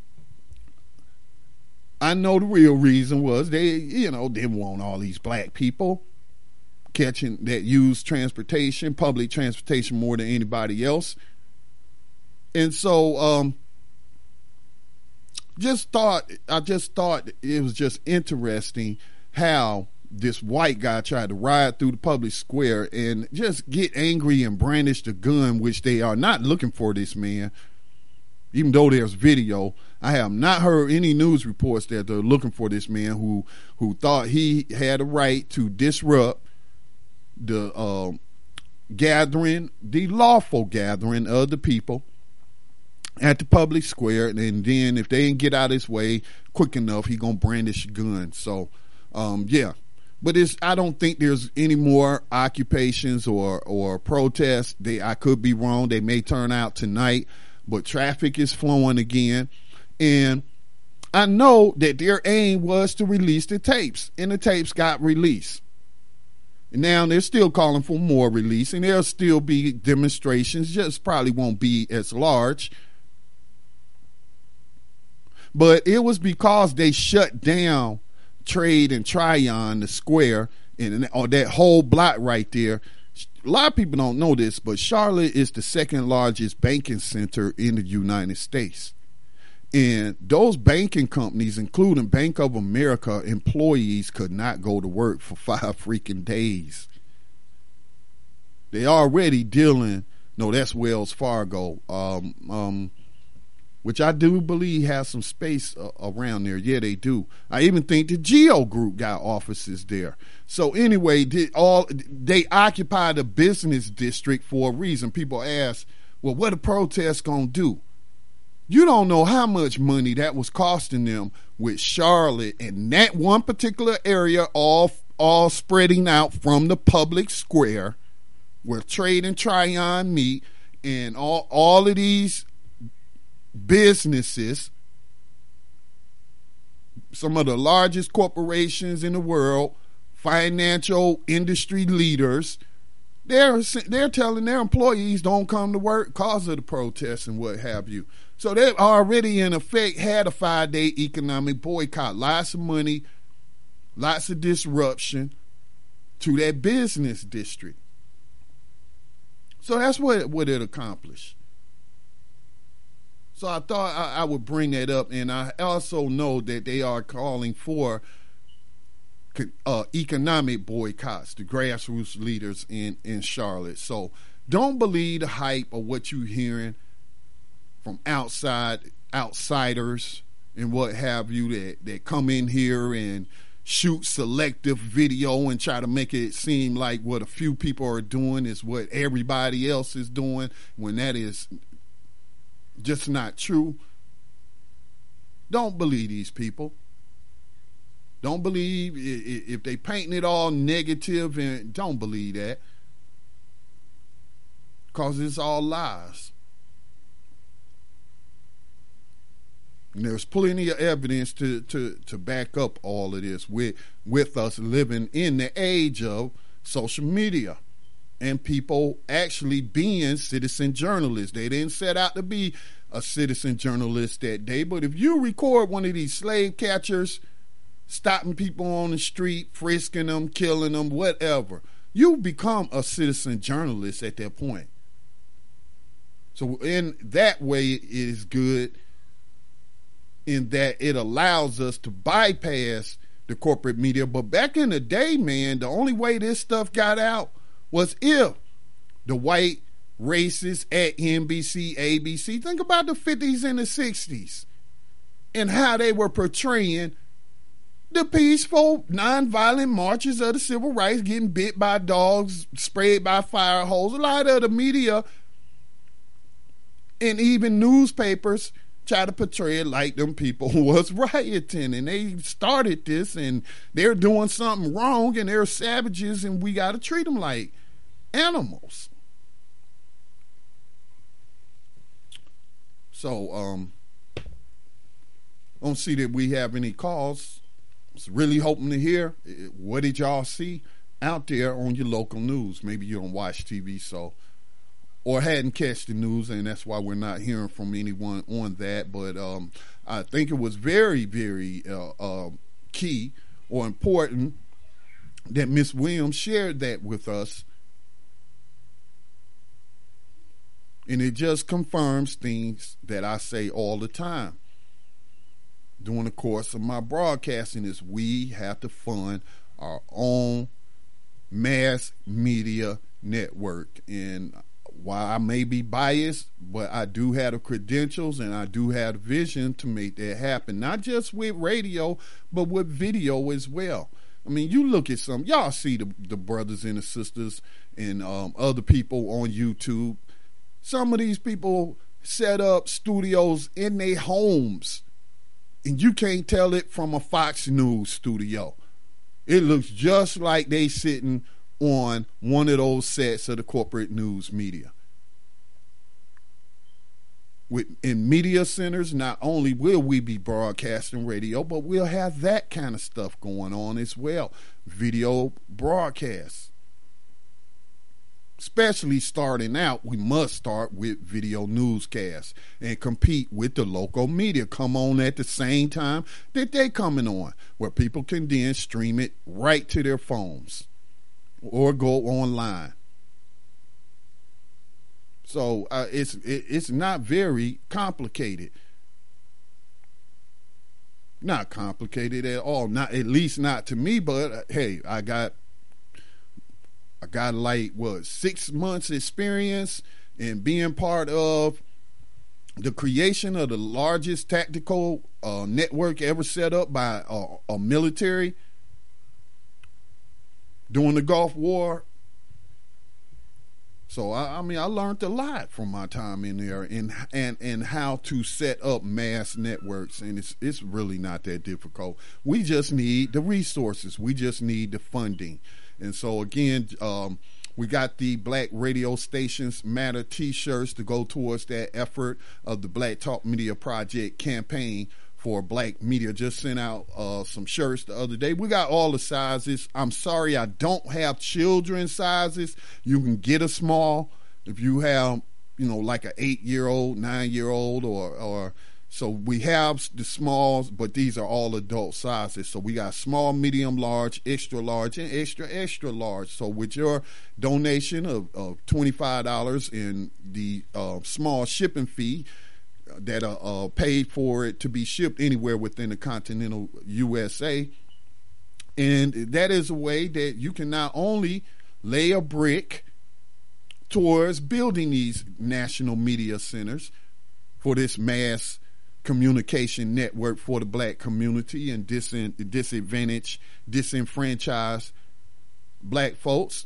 I know the real reason was they didn't want all these black people that use public transportation more than anybody else. And so, I just thought it was just interesting how this white guy tried to ride through the public square and just get angry and brandish the gun, which they are not looking for this man. Even though there's video, I have not heard any news reports that they're looking for this man who thought he had a right to disrupt the lawful gathering of the people at the public square. And then if they didn't get out of his way quick enough, he gonna brandish a gun. So, yeah. But I don't think there's any more occupations or protests. I could be wrong. They may turn out tonight. But traffic is flowing again. And I know that their aim was to release the tapes. And the tapes got released. And now they're still calling for more release. And there'll still be demonstrations. Just probably won't be as large. But it was because they shut down Trade and Tryon, the square, and that whole block right there. A lot of people don't know this, but Charlotte is the second largest banking center in the United States. And those banking companies, including Bank of America, employees could not go to work for 5 freaking days. They already dealing, no, that's Wells Fargo, which I do believe has some space around there. Yeah, they do. I even think the Geo Group got offices there. So anyway, they occupy the business district for a reason. People ask, well, what are protests going to do? You don't know how much money that was costing them with Charlotte and that one particular area all spreading out from the public square where Trade and Tryon meet, and all of these businesses, some of the largest corporations in the world, financial industry leaders, they're telling their employees don't come to work because of the protests and what have you. So they've already in effect had a 5-day economic boycott. Lots of money, lots of disruption to that business district. So that's what it accomplished. So I thought I would bring that up, and I also know that they are calling for economic boycotts, the grassroots leaders in Charlotte. So don't believe the hype of what you're hearing from outsiders and what have you that come in here and shoot selective video and try to make it seem like what a few people are doing is what everybody else is doing, when that is just not true. Don't believe these people. Don't believe if they painting it all negative, and don't believe that, because it's all lies. And there's plenty of evidence to back up all of this with us living in the age of social media and people actually being citizen journalists. They didn't set out to be a citizen journalist that day, but if you record one of these slave catchers stopping people on the street, frisking them, killing them, whatever, you become a citizen journalist at that point. So in that way, it is good in that it allows us to bypass the corporate media. But back in the day, man, the only way this stuff got out was if the white racists at NBC, ABC, think about the 50s and the 60s and how they were portraying the peaceful, nonviolent marches of the civil rights, getting bit by dogs, sprayed by fire hose. A lot of the media and even newspapers try to portray it like them people was rioting and they started this and they're doing something wrong and they're savages and we got to treat them like animals. So, I don't see that we have any calls. I was really hoping to hear, what did y'all see out there on your local news? Maybe you don't watch TV, or hadn't catch the news, and that's why we're not hearing from anyone on that. But I think it was very, very key or important that Ms. Williams shared that with us. And it just confirms things that I say all the time during the course of my broadcasting is we have to fund our own mass media network. And while I may be biased, but I do have the credentials and I do have the vision to make that happen, not just with radio, but with video as well. I mean, you look at y'all see the brothers and the sisters and other people on YouTube. Some of these people set up studios in their homes, and you can't tell it from a Fox News studio. It looks just like they sitting on one of those sets of the corporate news media. In media centers, not only will we be broadcasting radio, but we'll have that kind of stuff going on as well. Video broadcasts. Especially starting out, we must start with video newscasts and compete with the local media. Come on at the same time that they coming on, where people can then stream it right to their phones or go online. So it's not very complicated. Not complicated at all. Not, at least not to me. But hey, I got like 6 months experience in being part of the creation of the largest tactical network ever set up by a military during the Gulf War. So I mean I learned a lot from my time in there and how to set up mass networks, and it's really not that difficult. We just need the resources. We just need the funding. And so again, we got the Black Radio Stations Matter t-shirts to go towards that effort of the Black Talk Media Project campaign for black media. Just sent out some shirts the other day. We got all the sizes. I'm sorry I don't have children's sizes. You can get a small if you have, like an 8-year-old, 9-year-old, or so we have the smalls, but these are all adult sizes. So we got small, medium, large, extra large, and extra, extra large. So with your donation of $25 and the small shipping fee that paid for it to be shipped anywhere within the continental USA, and that is a way that you can not only lay a brick towards building these national media centers for this mass communication network for the black community and disadvantaged, disenfranchised black folks.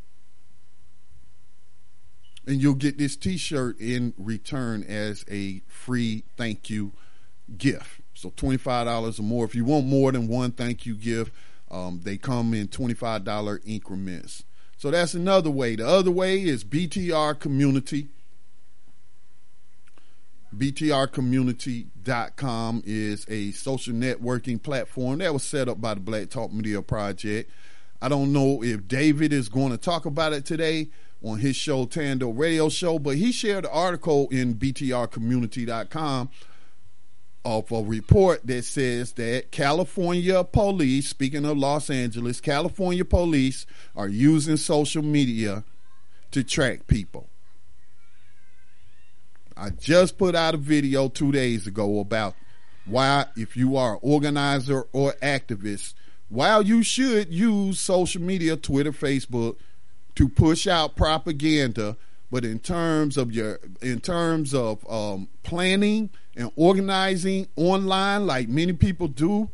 And you'll get this t-shirt in return as a free thank you gift. So $25 or more. If you want more than one thank you gift, they come in $25 increments. So that's another way. The other way is BTR Community. BTRcommunity.com is a social networking platform that was set up by the Black Talk Media Project. I don't know if David is going to talk about it today on his show, Tando Radio Show, but he shared an article in BTRcommunity.com of a report that says that California police, speaking of Los Angeles, California police are using social media to track people. I just put out a video 2 days ago about why, if you are an organizer or activist, while you should use social media, Twitter, Facebook, to push out propaganda, but in terms of planning and organizing online, like many people do,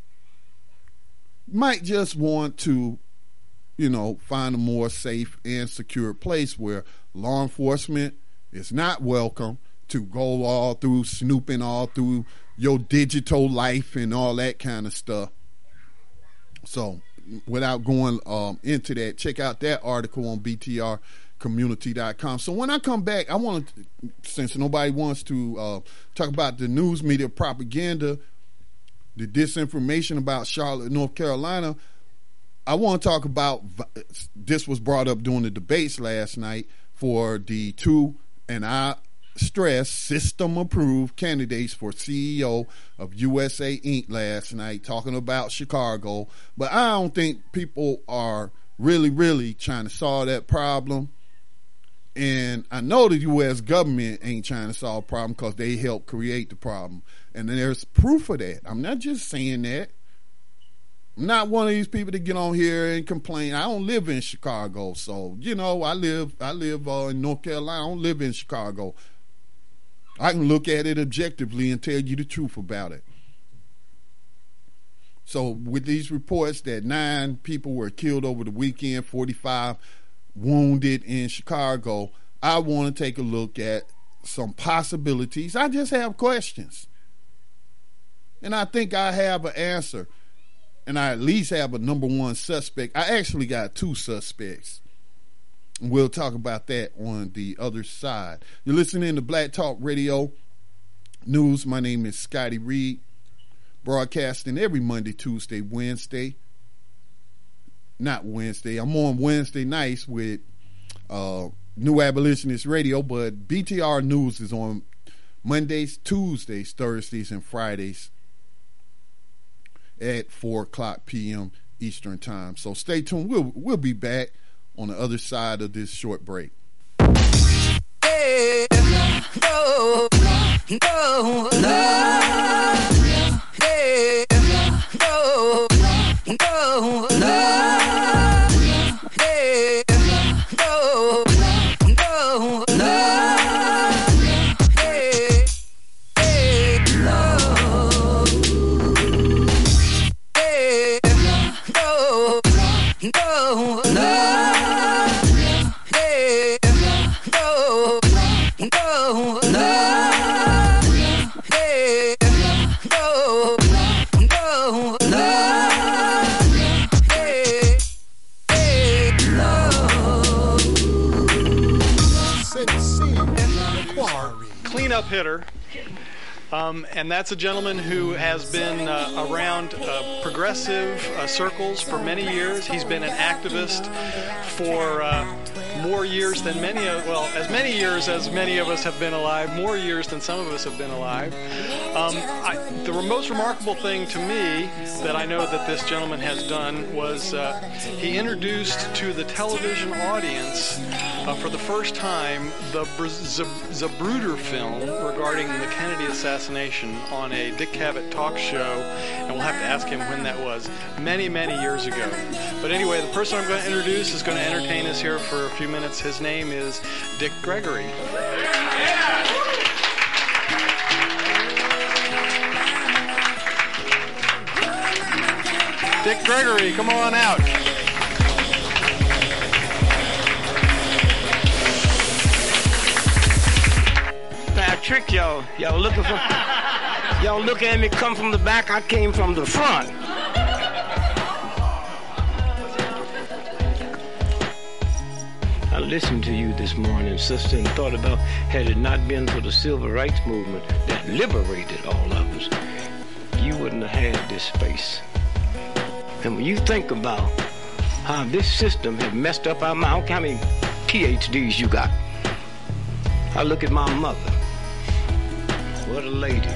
might just want to, find a more safe and secure place where law enforcement is not welcome to go all through snooping all through your digital life and all that kind of stuff. So without going into that, check out that article on BTRcommunity.com. So when I come back, I want to, since nobody wants to talk about the news media propaganda, the disinformation about Charlotte, North Carolina, I want to talk about, this was brought up during the debates last night for the two, and I stress, system-approved candidates for CEO of USA Inc. last night, talking about Chicago. But I don't think people are really, really trying to solve that problem. And I know the U.S. government ain't trying to solve the problem because they helped create the problem. And there's proof of that. I'm not just saying that. I'm not one of these people that get on here and complain. I don't live in Chicago, so I live in North Carolina. I don't live in Chicago. I can look at it objectively and tell you the truth about it. So with these reports that 9 people were killed over the weekend, 45 wounded in Chicago, I want to take a look at some possibilities. I just have questions, and I think I have an answer. And I at least have a number one suspect. I actually got 2 suspects. And we'll talk about that on the other side. You're listening to Black Talk Radio News. My name is Scotty Reed, broadcasting every Monday, Tuesday, Wednesday. Not Wednesday. I'm on Wednesday nights with New Abolitionist Radio, but BTR News is on Mondays, Tuesdays, Thursdays, and Fridays at 4:00 p.m. Eastern Time. So stay tuned. We'll be back on the other side of this short break. Hey, no, no, love. Hey, no, no, love. Hey, no, no, love. Hey, hey, love. Hey, no, no, love. Hey, no, no, love. Hey, no, no, love. Hey, hey, love. Cleanup hitter. And that's a gentleman who has been around progressive circles for many years. He's been an activist for more years than as many years as many of us have been alive, more years than some of us have been alive. The most remarkable thing to me that I know that this gentleman has done was he introduced to the television audience for the first time the Zapruder film regarding the Kennedy assassination on a Dick Cavett talk show, and we'll have to ask him when that was, many, many years ago. But anyway, the person I'm going to introduce is going to entertain us here for a few minutes. His name is Dick Gregory. Dick Gregory, come on out. I trick y'all. Y'all looking for... Y'all look at me come from the back, I came from the front. I listened to you this morning, sister, and thought about had it not been for the civil rights movement that liberated all of us, you wouldn't have had this space. And when you think about how this system has messed up our mind, how many PhDs you got? I look at my mother. What a lady.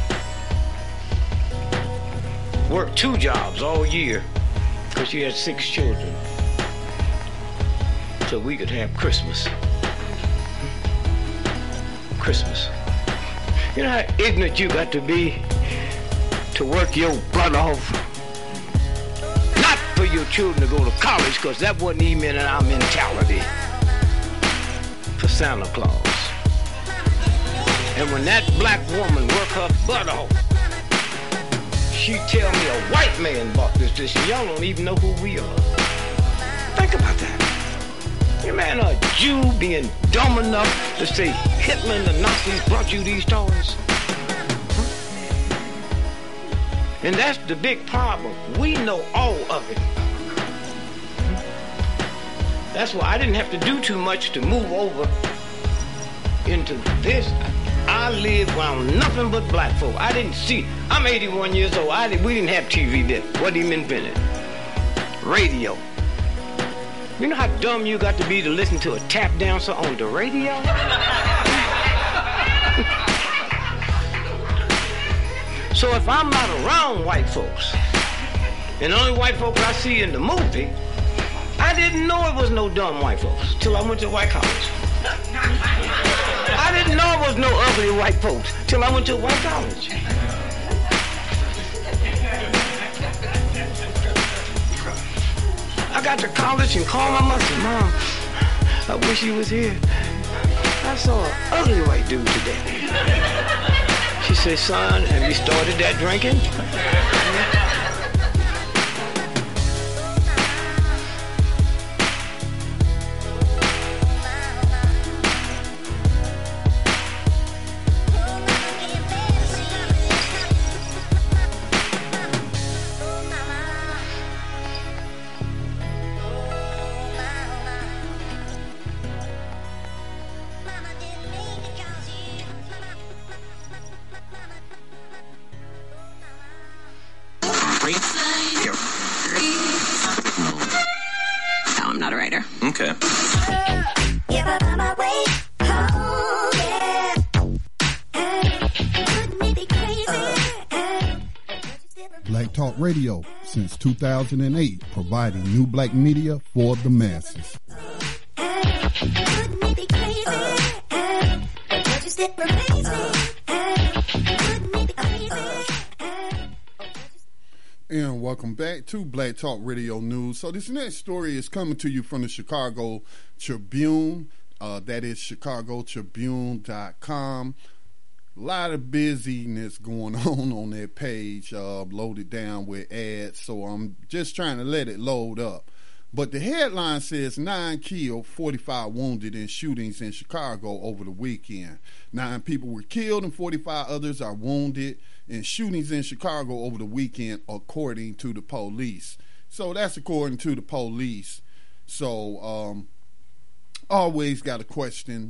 Worked 2 jobs all year because she had 6 children. So we could have Christmas. Christmas. You know how ignorant you got to be to work your butt off? Not for your children to go to college, because that wasn't even in our mentality. For Santa Claus. And when that black woman worked her butt off, she tell me a white man bought this. Y'all don't even know who we are. Think about that. You man, a Jew being dumb enough to say Hitler and the Nazis brought you these toys? And that's the big problem. We know all of it. That's why I didn't have to do too much to move over into this. I lived around nothing but black folk. I didn't see. I'm 81 years old. We didn't have TV then. Wasn't even invented. Radio. You know how dumb you got to be to listen to a tap dancer on the radio? So if I'm not around white folks, and the only white folks I see in the movie, I didn't know it was no dumb white folks till I went to white college. I didn't know it was no ugly white folks till I went to white college. I got to college and called my mother, Mom, I wish you was here. I saw an ugly white dude today. She said, son, have you started that drinking? No, I'm not a writer. Okay. Black Talk Radio since 2008, providing new black media for the masses. And welcome back to Black Talk Radio News. So this next story is coming to you from the Chicago Tribune. That is chicagotribune.com. A lot of busyness going on that page, loaded down with ads. So I'm just trying to let it load up. But the headline says 9 killed, 45 wounded in shootings in Chicago over the weekend. 9 people were killed and 45 others are wounded in shootings in Chicago over the weekend, according to the police. So that's according to the police. So always got to question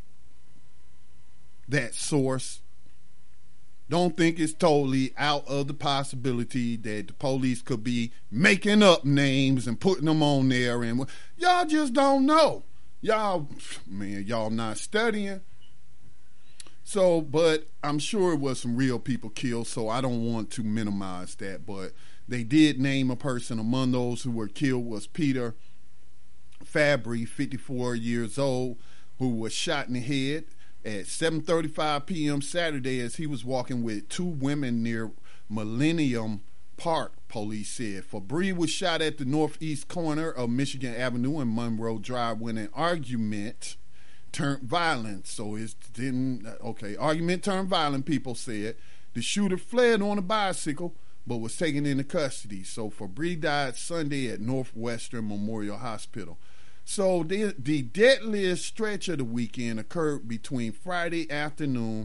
that source. Don't think it's totally out of the possibility that the police could be making up names and putting them on there, and y'all just don't know. Y'all not studying. So, but I'm sure it was some real people killed, so I don't want to minimize that. But they did name a person among those who were killed was Peter Fabry, 54 years old, who was shot in the head at 7:35 p.m. Saturday as he was walking with 2 women near Millennium Park, police said. Fabry was shot at the northeast corner of Michigan Avenue and Monroe Drive when an argument turned violent. So argument turned violent, people said. The shooter fled on a bicycle but was taken into custody. So Fabry died Sunday at Northwestern Memorial Hospital. So the deadliest stretch of the weekend occurred between Friday afternoon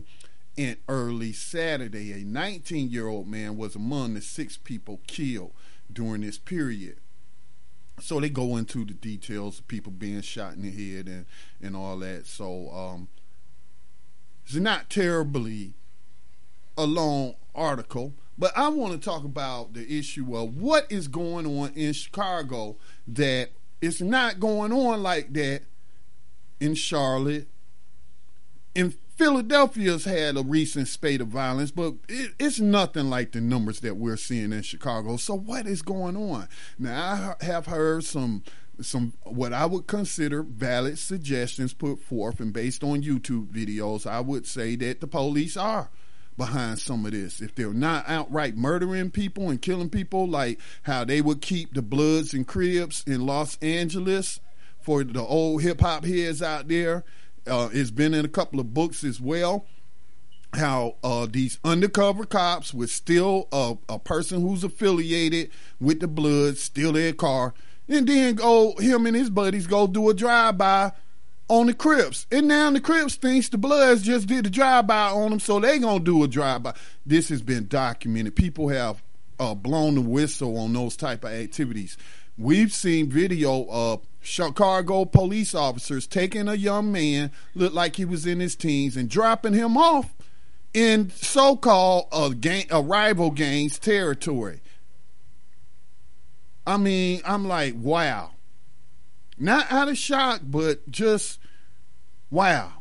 And early Saturday, a 19-year-old man was among the 6 people killed during this period. So they go into the details of people being shot in the head and all that. So it's not terribly a long article, but I want to talk about the issue of what is going on in Chicago that it's not going on like that in Charlotte. In Philadelphia's had a recent spate of violence, but it's nothing like the numbers that we're seeing in Chicago. So what is going on? Now, I have heard some what I would consider valid suggestions put forth, and based on YouTube videos, I would say that the police are behind some of this. If they're not outright murdering people and killing people like how they would keep the Bloods and Crips in Los Angeles for the old hip-hop heads out there. It's been in a couple of books as well, how these undercover cops would steal a person who's affiliated with the Bloods, steal their car, and then him and his buddies go do a drive-by on the Crips. And now the Crips thinks the Bloods just did a drive-by on them, so they gonna do a drive-by. This has been documented. People have blown the whistle on those type of activities. We've seen video of Chicago police officers taking a young man, looked like he was in his teens, and dropping him off in so-called rival gang's territory. I mean, I'm like, wow. Not out of shock, but just wow.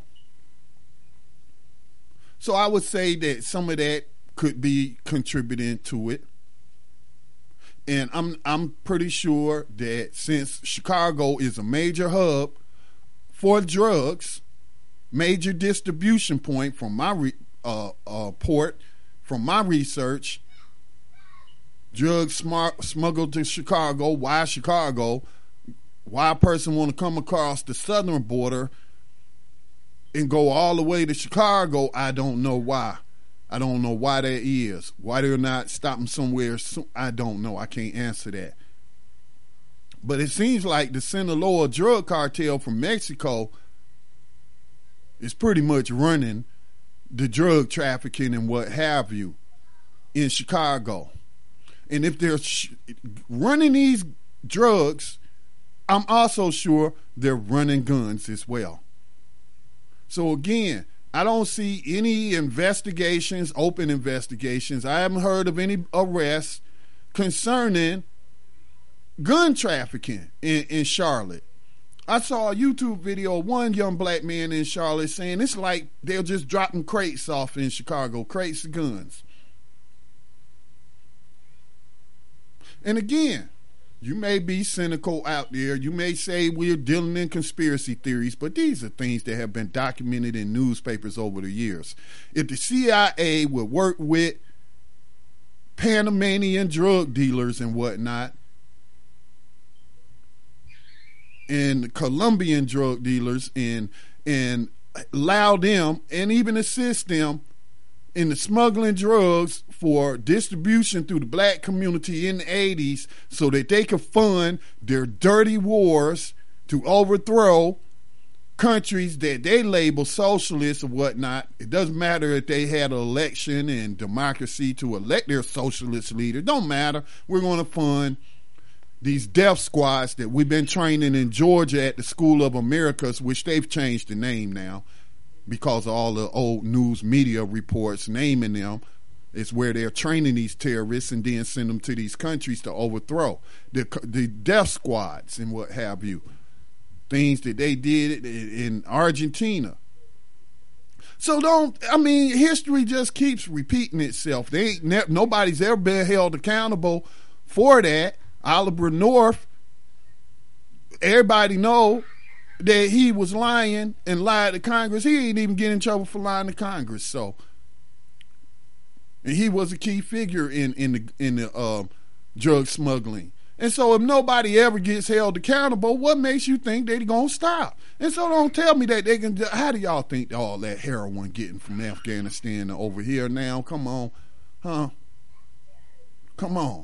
So I would say that some of that could be contributing to it. And I'm pretty sure that since Chicago is a major hub for drugs, major distribution point from my port, from my research, drugs smuggled to Chicago. Why Chicago? Why a person want to come across the southern border and go all the way to Chicago? I don't know why. I don't know why that is. Why they're not stopping somewhere. I don't know. I can't answer that. But it seems like the Sinaloa drug cartel from Mexico is pretty much running the drug trafficking and what have you in Chicago. And if they're running these drugs, I'm also sure they're running guns as well. So again, I don't see any investigations, open investigations. I haven't heard of any arrests concerning gun trafficking in Charlotte. I saw a YouTube video of one young black man in Charlotte saying it's like they're just dropping crates off in Chicago, crates of guns. And again, you may be cynical out there. You may say we're dealing in conspiracy theories, but these are things that have been documented in newspapers over the years. If the CIA would work with Panamanian drug dealers and whatnot, and Colombian drug dealers, and allow them and even assist them in the smuggling drugs for distribution through the black community in the 80s so that they could fund their dirty wars to overthrow countries that they label socialist or whatnot. It doesn't matter if they had an election and democracy to elect their socialist leader. Don't matter. We're going to fund these death squads that we've been training in Georgia at the School of Americas, which they've changed the name now because of all the old news media reports naming them. It's where they're training these terrorists and then send them to these countries to overthrow the death squads and what have you. Things that they did in Argentina. So history just keeps repeating itself. Nobody's ever been held accountable for that. Oliver North, everybody know that he was lying and lied to Congress. He didn't even get in trouble for lying to Congress. So, and he was a key figure in the drug smuggling. And so if nobody ever gets held accountable, what makes you think they're going to stop? And so don't tell me that they can. How do y'all think all that heroin getting from Afghanistan to over here now? Come on. Huh? Come on.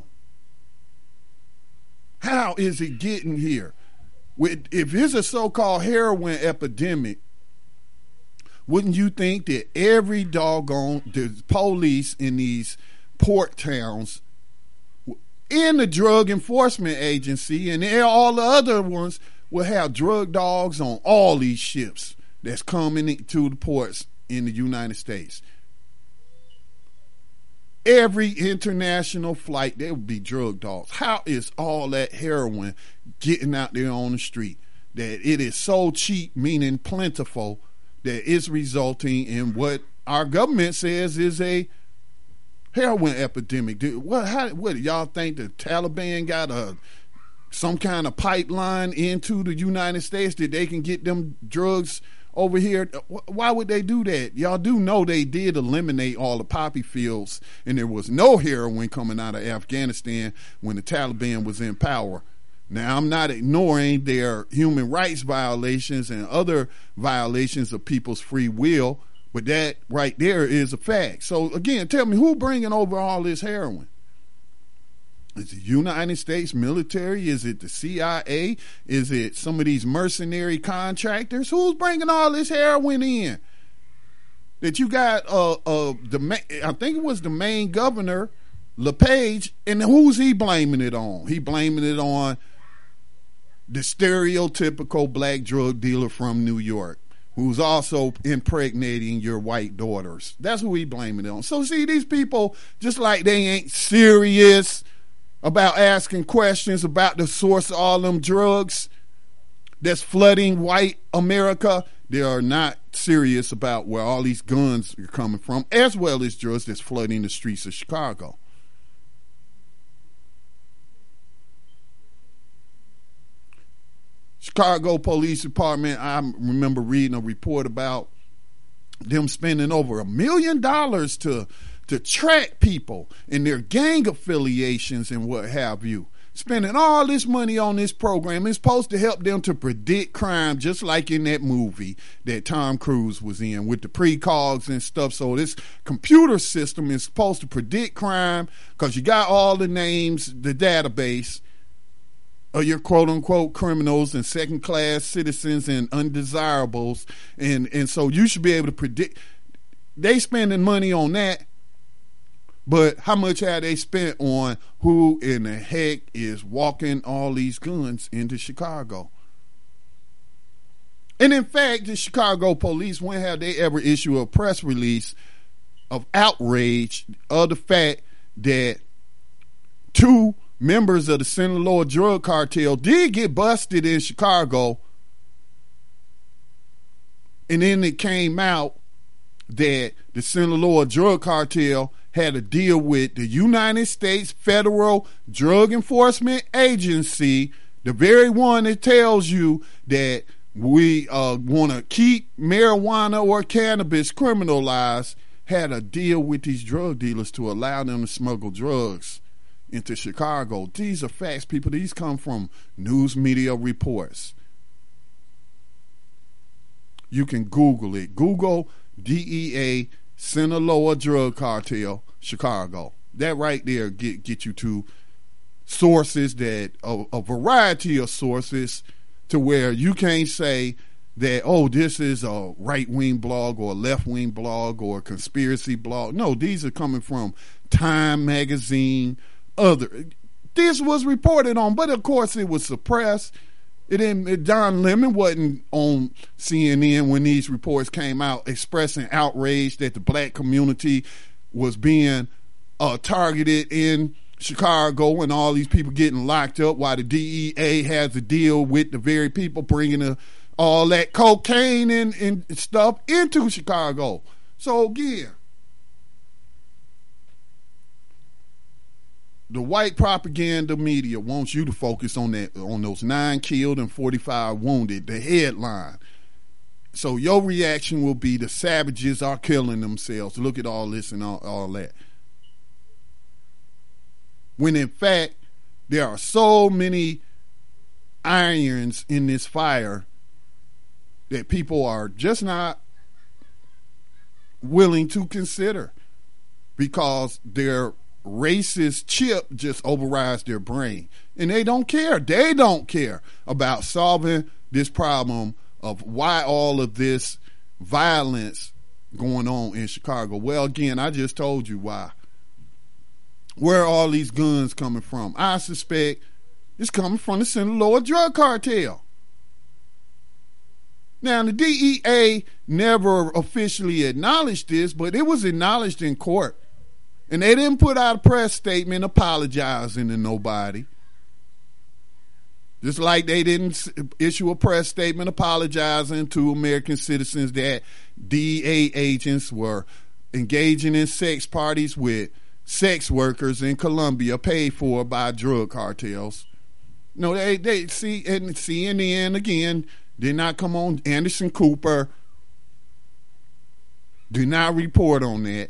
How is it getting here? If it's a so-called heroin epidemic, wouldn't you think that every doggone the police in these port towns, in the Drug Enforcement Agency, and all the other ones will have drug dogs on all these ships that's coming to the ports in the United States? Every international flight, there would be drug dogs. How is all that heroin getting out there on the street? That it is so cheap, meaning plentiful, that it's resulting in what our government says is a heroin epidemic. What do y'all think the Taliban got some kind of pipeline into the United States that they can get them drugs over here? Why would they do that? Y'all do know they did eliminate all the poppy fields, and there was no heroin coming out of Afghanistan when the Taliban was in power. Now, I'm not ignoring their human rights violations and other violations of people's free will, but that right there is a fact. So, again, tell me, who bringing over all this heroin? Is it the United States military? Is it the CIA? Is it some of these mercenary contractors? Who's bringing all this heroin in? That you got I think it was the Maine governor, LePage, and who's he blaming it on? He blaming it on the stereotypical black drug dealer from New York, who's also impregnating your white daughters. That's who he blaming it on. So see, these people, just like they ain't serious about asking questions about the source of all them drugs that's flooding white America, they are not serious about where all these guns are coming from, as well as drugs that's flooding the streets of Chicago. Chicago Police Department, I remember reading a report about them spending over $1 million to track people and their gang affiliations and what have you. Spending all this money on this program is supposed to help them to predict crime, just like in that movie that Tom Cruise was in with the precogs and stuff. So this computer system is supposed to predict crime because you got all the names, the database of your quote-unquote criminals and second-class citizens and undesirables, and so you should be able to predict. They spending money on that, but how much have they spent on who in the heck is walking all these guns into Chicago? And in fact, the Chicago police, when have they ever issued a press release of outrage of the fact that 2 members of the Sinaloa drug cartel did get busted in Chicago, and then it came out that the Sinaloa drug cartel had a deal with the United States Federal Drug Enforcement Agency, the very one that tells you that we want to keep marijuana or cannabis criminalized, had a deal with these drug dealers to allow them to smuggle drugs into Chicago. These are facts, people. These come from news media reports. You can Google it. Google DEA Sinaloa Drug Cartel Chicago. That right there get you to sources, that a variety of sources, to where you can't say that, oh, this is a right-wing blog or a left-wing blog or a conspiracy blog. No, these are coming from Time Magazine. This was reported on, but of course it was suppressed. Don Lemon wasn't on CNN when these reports came out, expressing outrage that the black community was being targeted in Chicago and all these people getting locked up, while the DEA has to deal with the very people bringing all that cocaine and stuff into Chicago. So again, the white propaganda media wants you to focus on those 9 killed and 45 wounded, the headline. So your reaction will be the savages are killing themselves. Look at all this and all that. When in fact, there are so many irons in this fire that people are just not willing to consider, because their racist chip just overrides their brain, and they don't care. They don't care about solving this problem of why all of this violence going on in Chicago? Well, again, I just told you why. Where are all these guns coming from? I suspect it's coming from the Sinaloa drug cartel. Now, the DEA never officially acknowledged this, but it was acknowledged in court. And they didn't put out a press statement apologizing to nobody. Just like they didn't issue a press statement apologizing to American citizens that DEA agents were engaging in sex parties with sex workers in Colombia paid for by drug cartels. No, they see, and CNN again did not come on. Anderson Cooper did not report on that.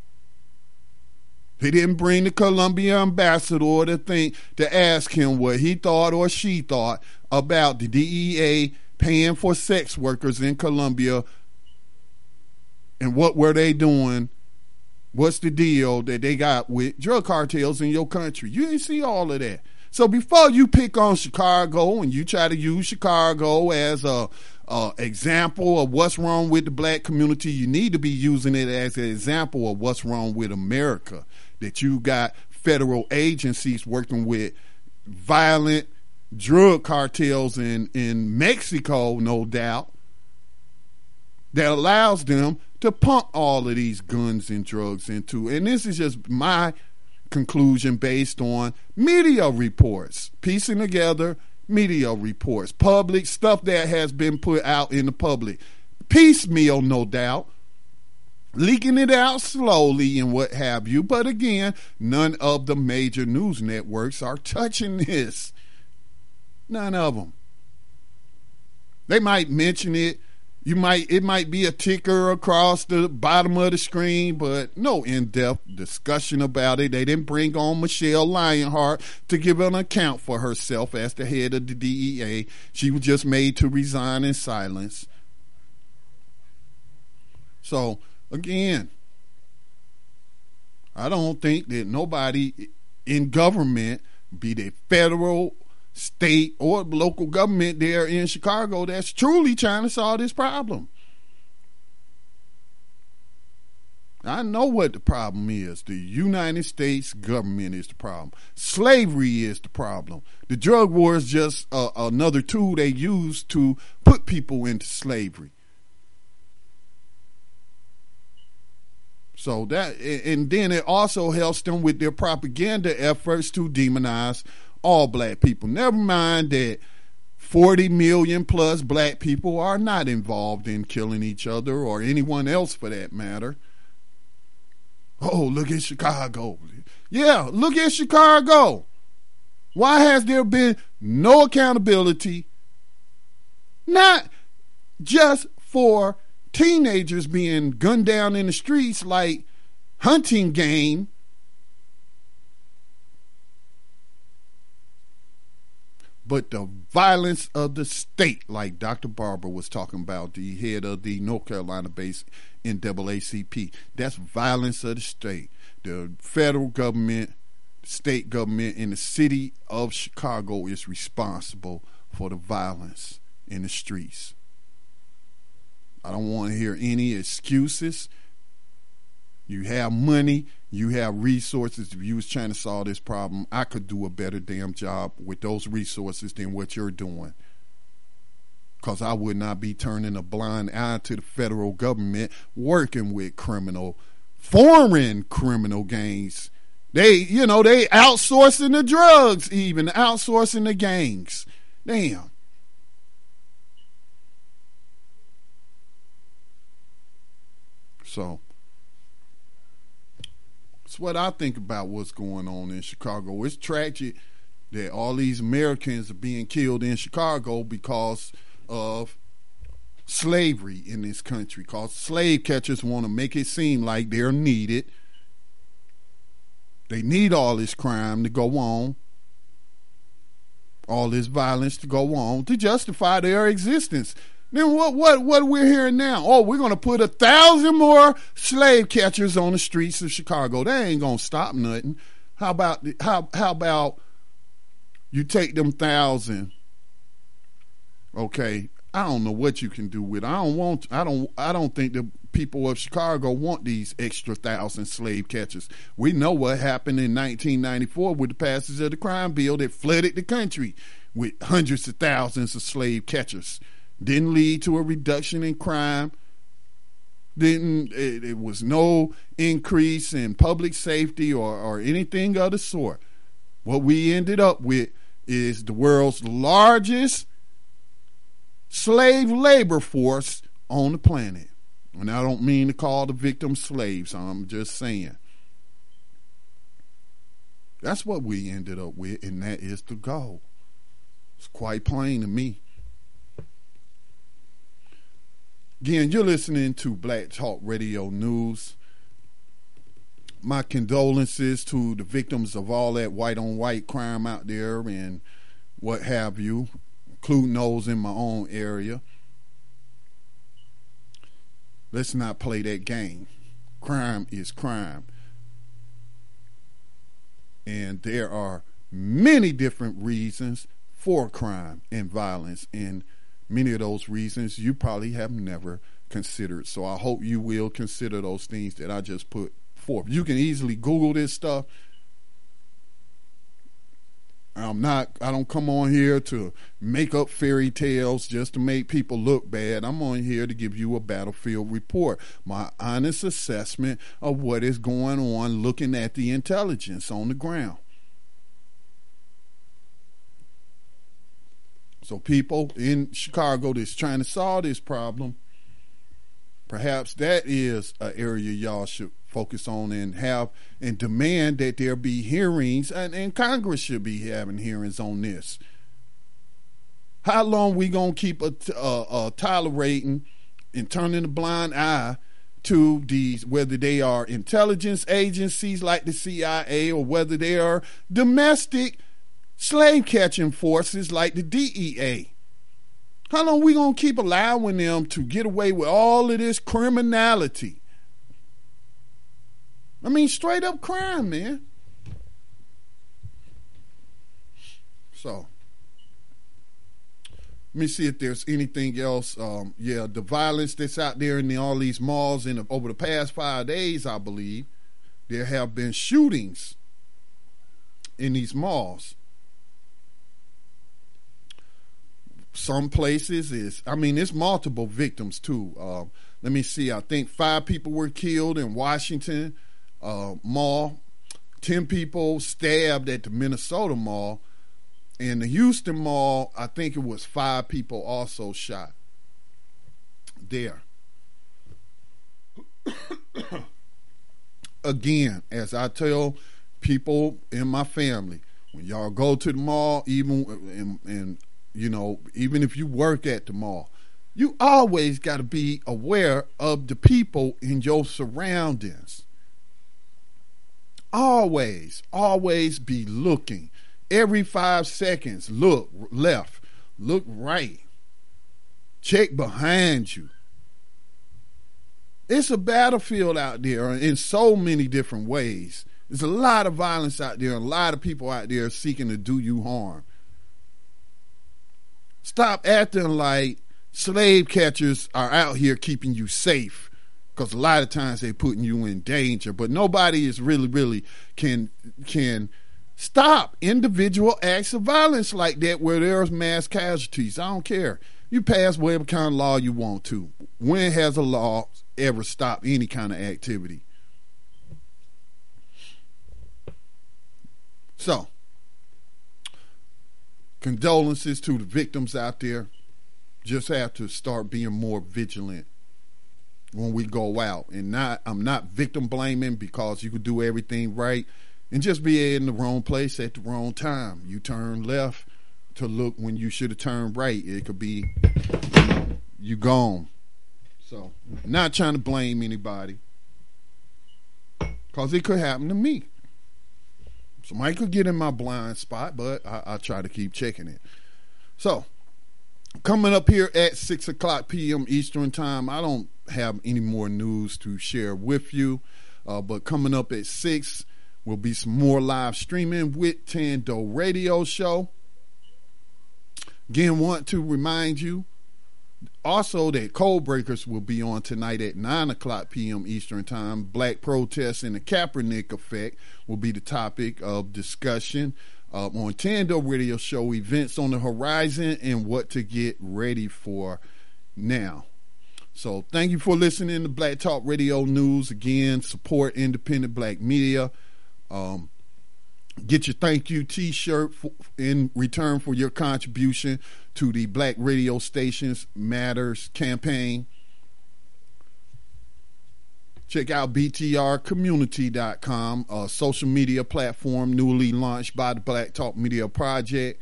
He didn't bring the Colombia ambassador to ask him what he thought or she thought about the DEA paying for sex workers in Colombia and what were they doing. What's the deal that they got with drug cartels in your country? You didn't see all of that. So before you pick on Chicago and you try to use Chicago as a example of what's wrong with the black community, you need to be using it as an example of what's wrong with America. That you got federal agencies working with violent drug cartels in Mexico, no doubt, that allows them to pump all of these guns and drugs into. And this is just my conclusion based on media reports, piecing together media reports, public stuff that has been put out in the public. Piecemeal, no doubt, leaking it out slowly and what have you. But again, none of the major news networks are touching this. None of them. They might mention it. It might be a ticker across the bottom of the screen, but no in-depth discussion about it. They didn't bring on Michelle Lionheart to give an account for herself as the head of the DEA. She was just made to resign in silence. So, again, I don't think that nobody in government, be they federal, state, or local government there in Chicago, that's truly trying to solve this problem. I know what the problem is. The United States government is the problem. Slavery is the problem. The drug war is just another tool they use to put people into slavery. So that, and then it also helps them with their propaganda efforts to demonize all black people. Never mind that 40 million plus black people are not involved in killing each other or anyone else for that matter. Oh, look at Chicago. Yeah, look at Chicago. Why has there been no accountability? Not just for teenagers being gunned down in the streets like hunting game, but the violence of the state, like Dr. Barber was talking about, the head of the North Carolina-based NAACP. That's violence of the state. The federal government, state government, and the city of Chicago is responsible for the violence in the streets. I don't want to hear any excuses. You have money, you have resources. If you was trying to solve this problem, I could do a better damn job with those resources than what you're doing. Because I would not be turning a blind eye to the federal government working with foreign criminal gangs. They outsourcing the drugs, even outsourcing the gangs. Damn. So that's what I think about what's going on in Chicago. It's tragic that all these Americans are being killed in Chicago because of slavery in this country. Because slave catchers want to make it seem like they're needed. They need all this crime to go on, all this violence to go on to justify their existence. Then what we're hearing now? Oh, we're going to put 1,000 more slave catchers on the streets of Chicago. That ain't going to stop nothing. How about you take them 1,000, okay, I don't know what you can do with it. I don't think the people of Chicago want these extra 1,000 slave catchers. We know what happened in 1994 with the passage of the crime bill that flooded the country with hundreds of thousands of slave catchers. Didn't lead to a reduction in crime. It was no increase in public safety or anything of the sort. What we ended up with is the world's largest slave labor force on the planet. And I don't mean to call the victims slaves. I'm just saying. That's what we ended up with, and that is the goal. It's quite plain to me. Again, you're listening to Black Talk Radio News. My condolences to the victims of all that white-on-white crime out there and what have you, including those in my own area. Let's not play that game. Crime is crime. And there are many different reasons for crime and violence, and many of those reasons you probably have never considered. So I hope you will consider those things that I just put forth. You can easily Google this stuff. I don't come on here to make up fairy tales just to make people look bad. I'm on here to give you a battlefield report, my honest assessment of what is going on, looking at the intelligence on the ground. So people in Chicago that's trying to solve this problem, perhaps that is an area y'all should focus on and have and demand that there be hearings, and Congress should be having hearings on this. How long we gonna keep tolerating and turning a blind eye to these, whether they are intelligence agencies like the CIA or whether they are domestic slave catching forces like the DEA? How long we gonna keep allowing them to get away with all of this criminality? I mean, straight up crime, man. So, let me see if there's anything else. The violence that's out there in all these malls over the past 5 days, I believe, there have been shootings in these malls. Some places it's multiple victims too. Let me see. I think 5 people were killed in Washington mall. 10 people stabbed at the Minnesota mall. In the Houston mall, I think it was 5 people also shot there. Again, as I tell people in my family, when y'all go to the mall, even if you work at the mall, you always got to be aware of the people in your surroundings. Always be looking. Every 5 seconds, look left, look right. Check behind you. It's a battlefield out there in so many different ways. There's a lot of violence out there, a lot of people out there seeking to do you harm. Stop acting like slave catchers are out here keeping you safe, because a lot of times they're putting you in danger. But nobody is really can stop individual acts of violence like that where there's mass casualties. I don't care. You pass whatever kind of law you want to. When has a law ever stopped any kind of activity? So, condolences to the victims out there. Just have to start being more vigilant when we go out. And I'm not victim blaming, because you could do everything right and just be in the wrong place at the wrong time. You turn left to look when you should have turned right. It could be you gone. So, not trying to blame anybody, because it could happen to me. Somebody could get in my blind spot, but I try to keep checking it. So, coming up here at 6 o'clock p.m. Eastern Time, I don't have any more news to share with you, but coming up at 6 will be some more live streaming with Tando Radio Show. Again, want to remind you Also, that Code Breakers will be on tonight at 9 o'clock p.m. Eastern Time. Black protests and the Kaepernick effect will be the topic of discussion on Tando Radio Show. Events on the horizon and what to get ready for now. So thank you for listening to Black Talk Radio News. Again, support independent black media. Get your thank you t-shirt in return for your contribution to the Black Radio Stations Matters campaign. Check out BTRcommunity.com, a social media platform newly launched by the Black Talk Media Project,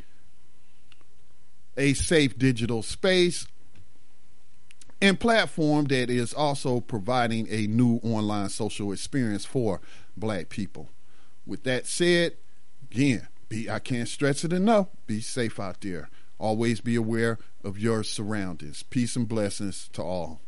a safe digital space and platform that is also providing a new online social experience for black people. With that said, again, I can't stress it enough. Be safe out there. Always be aware of your surroundings. Peace and blessings to all.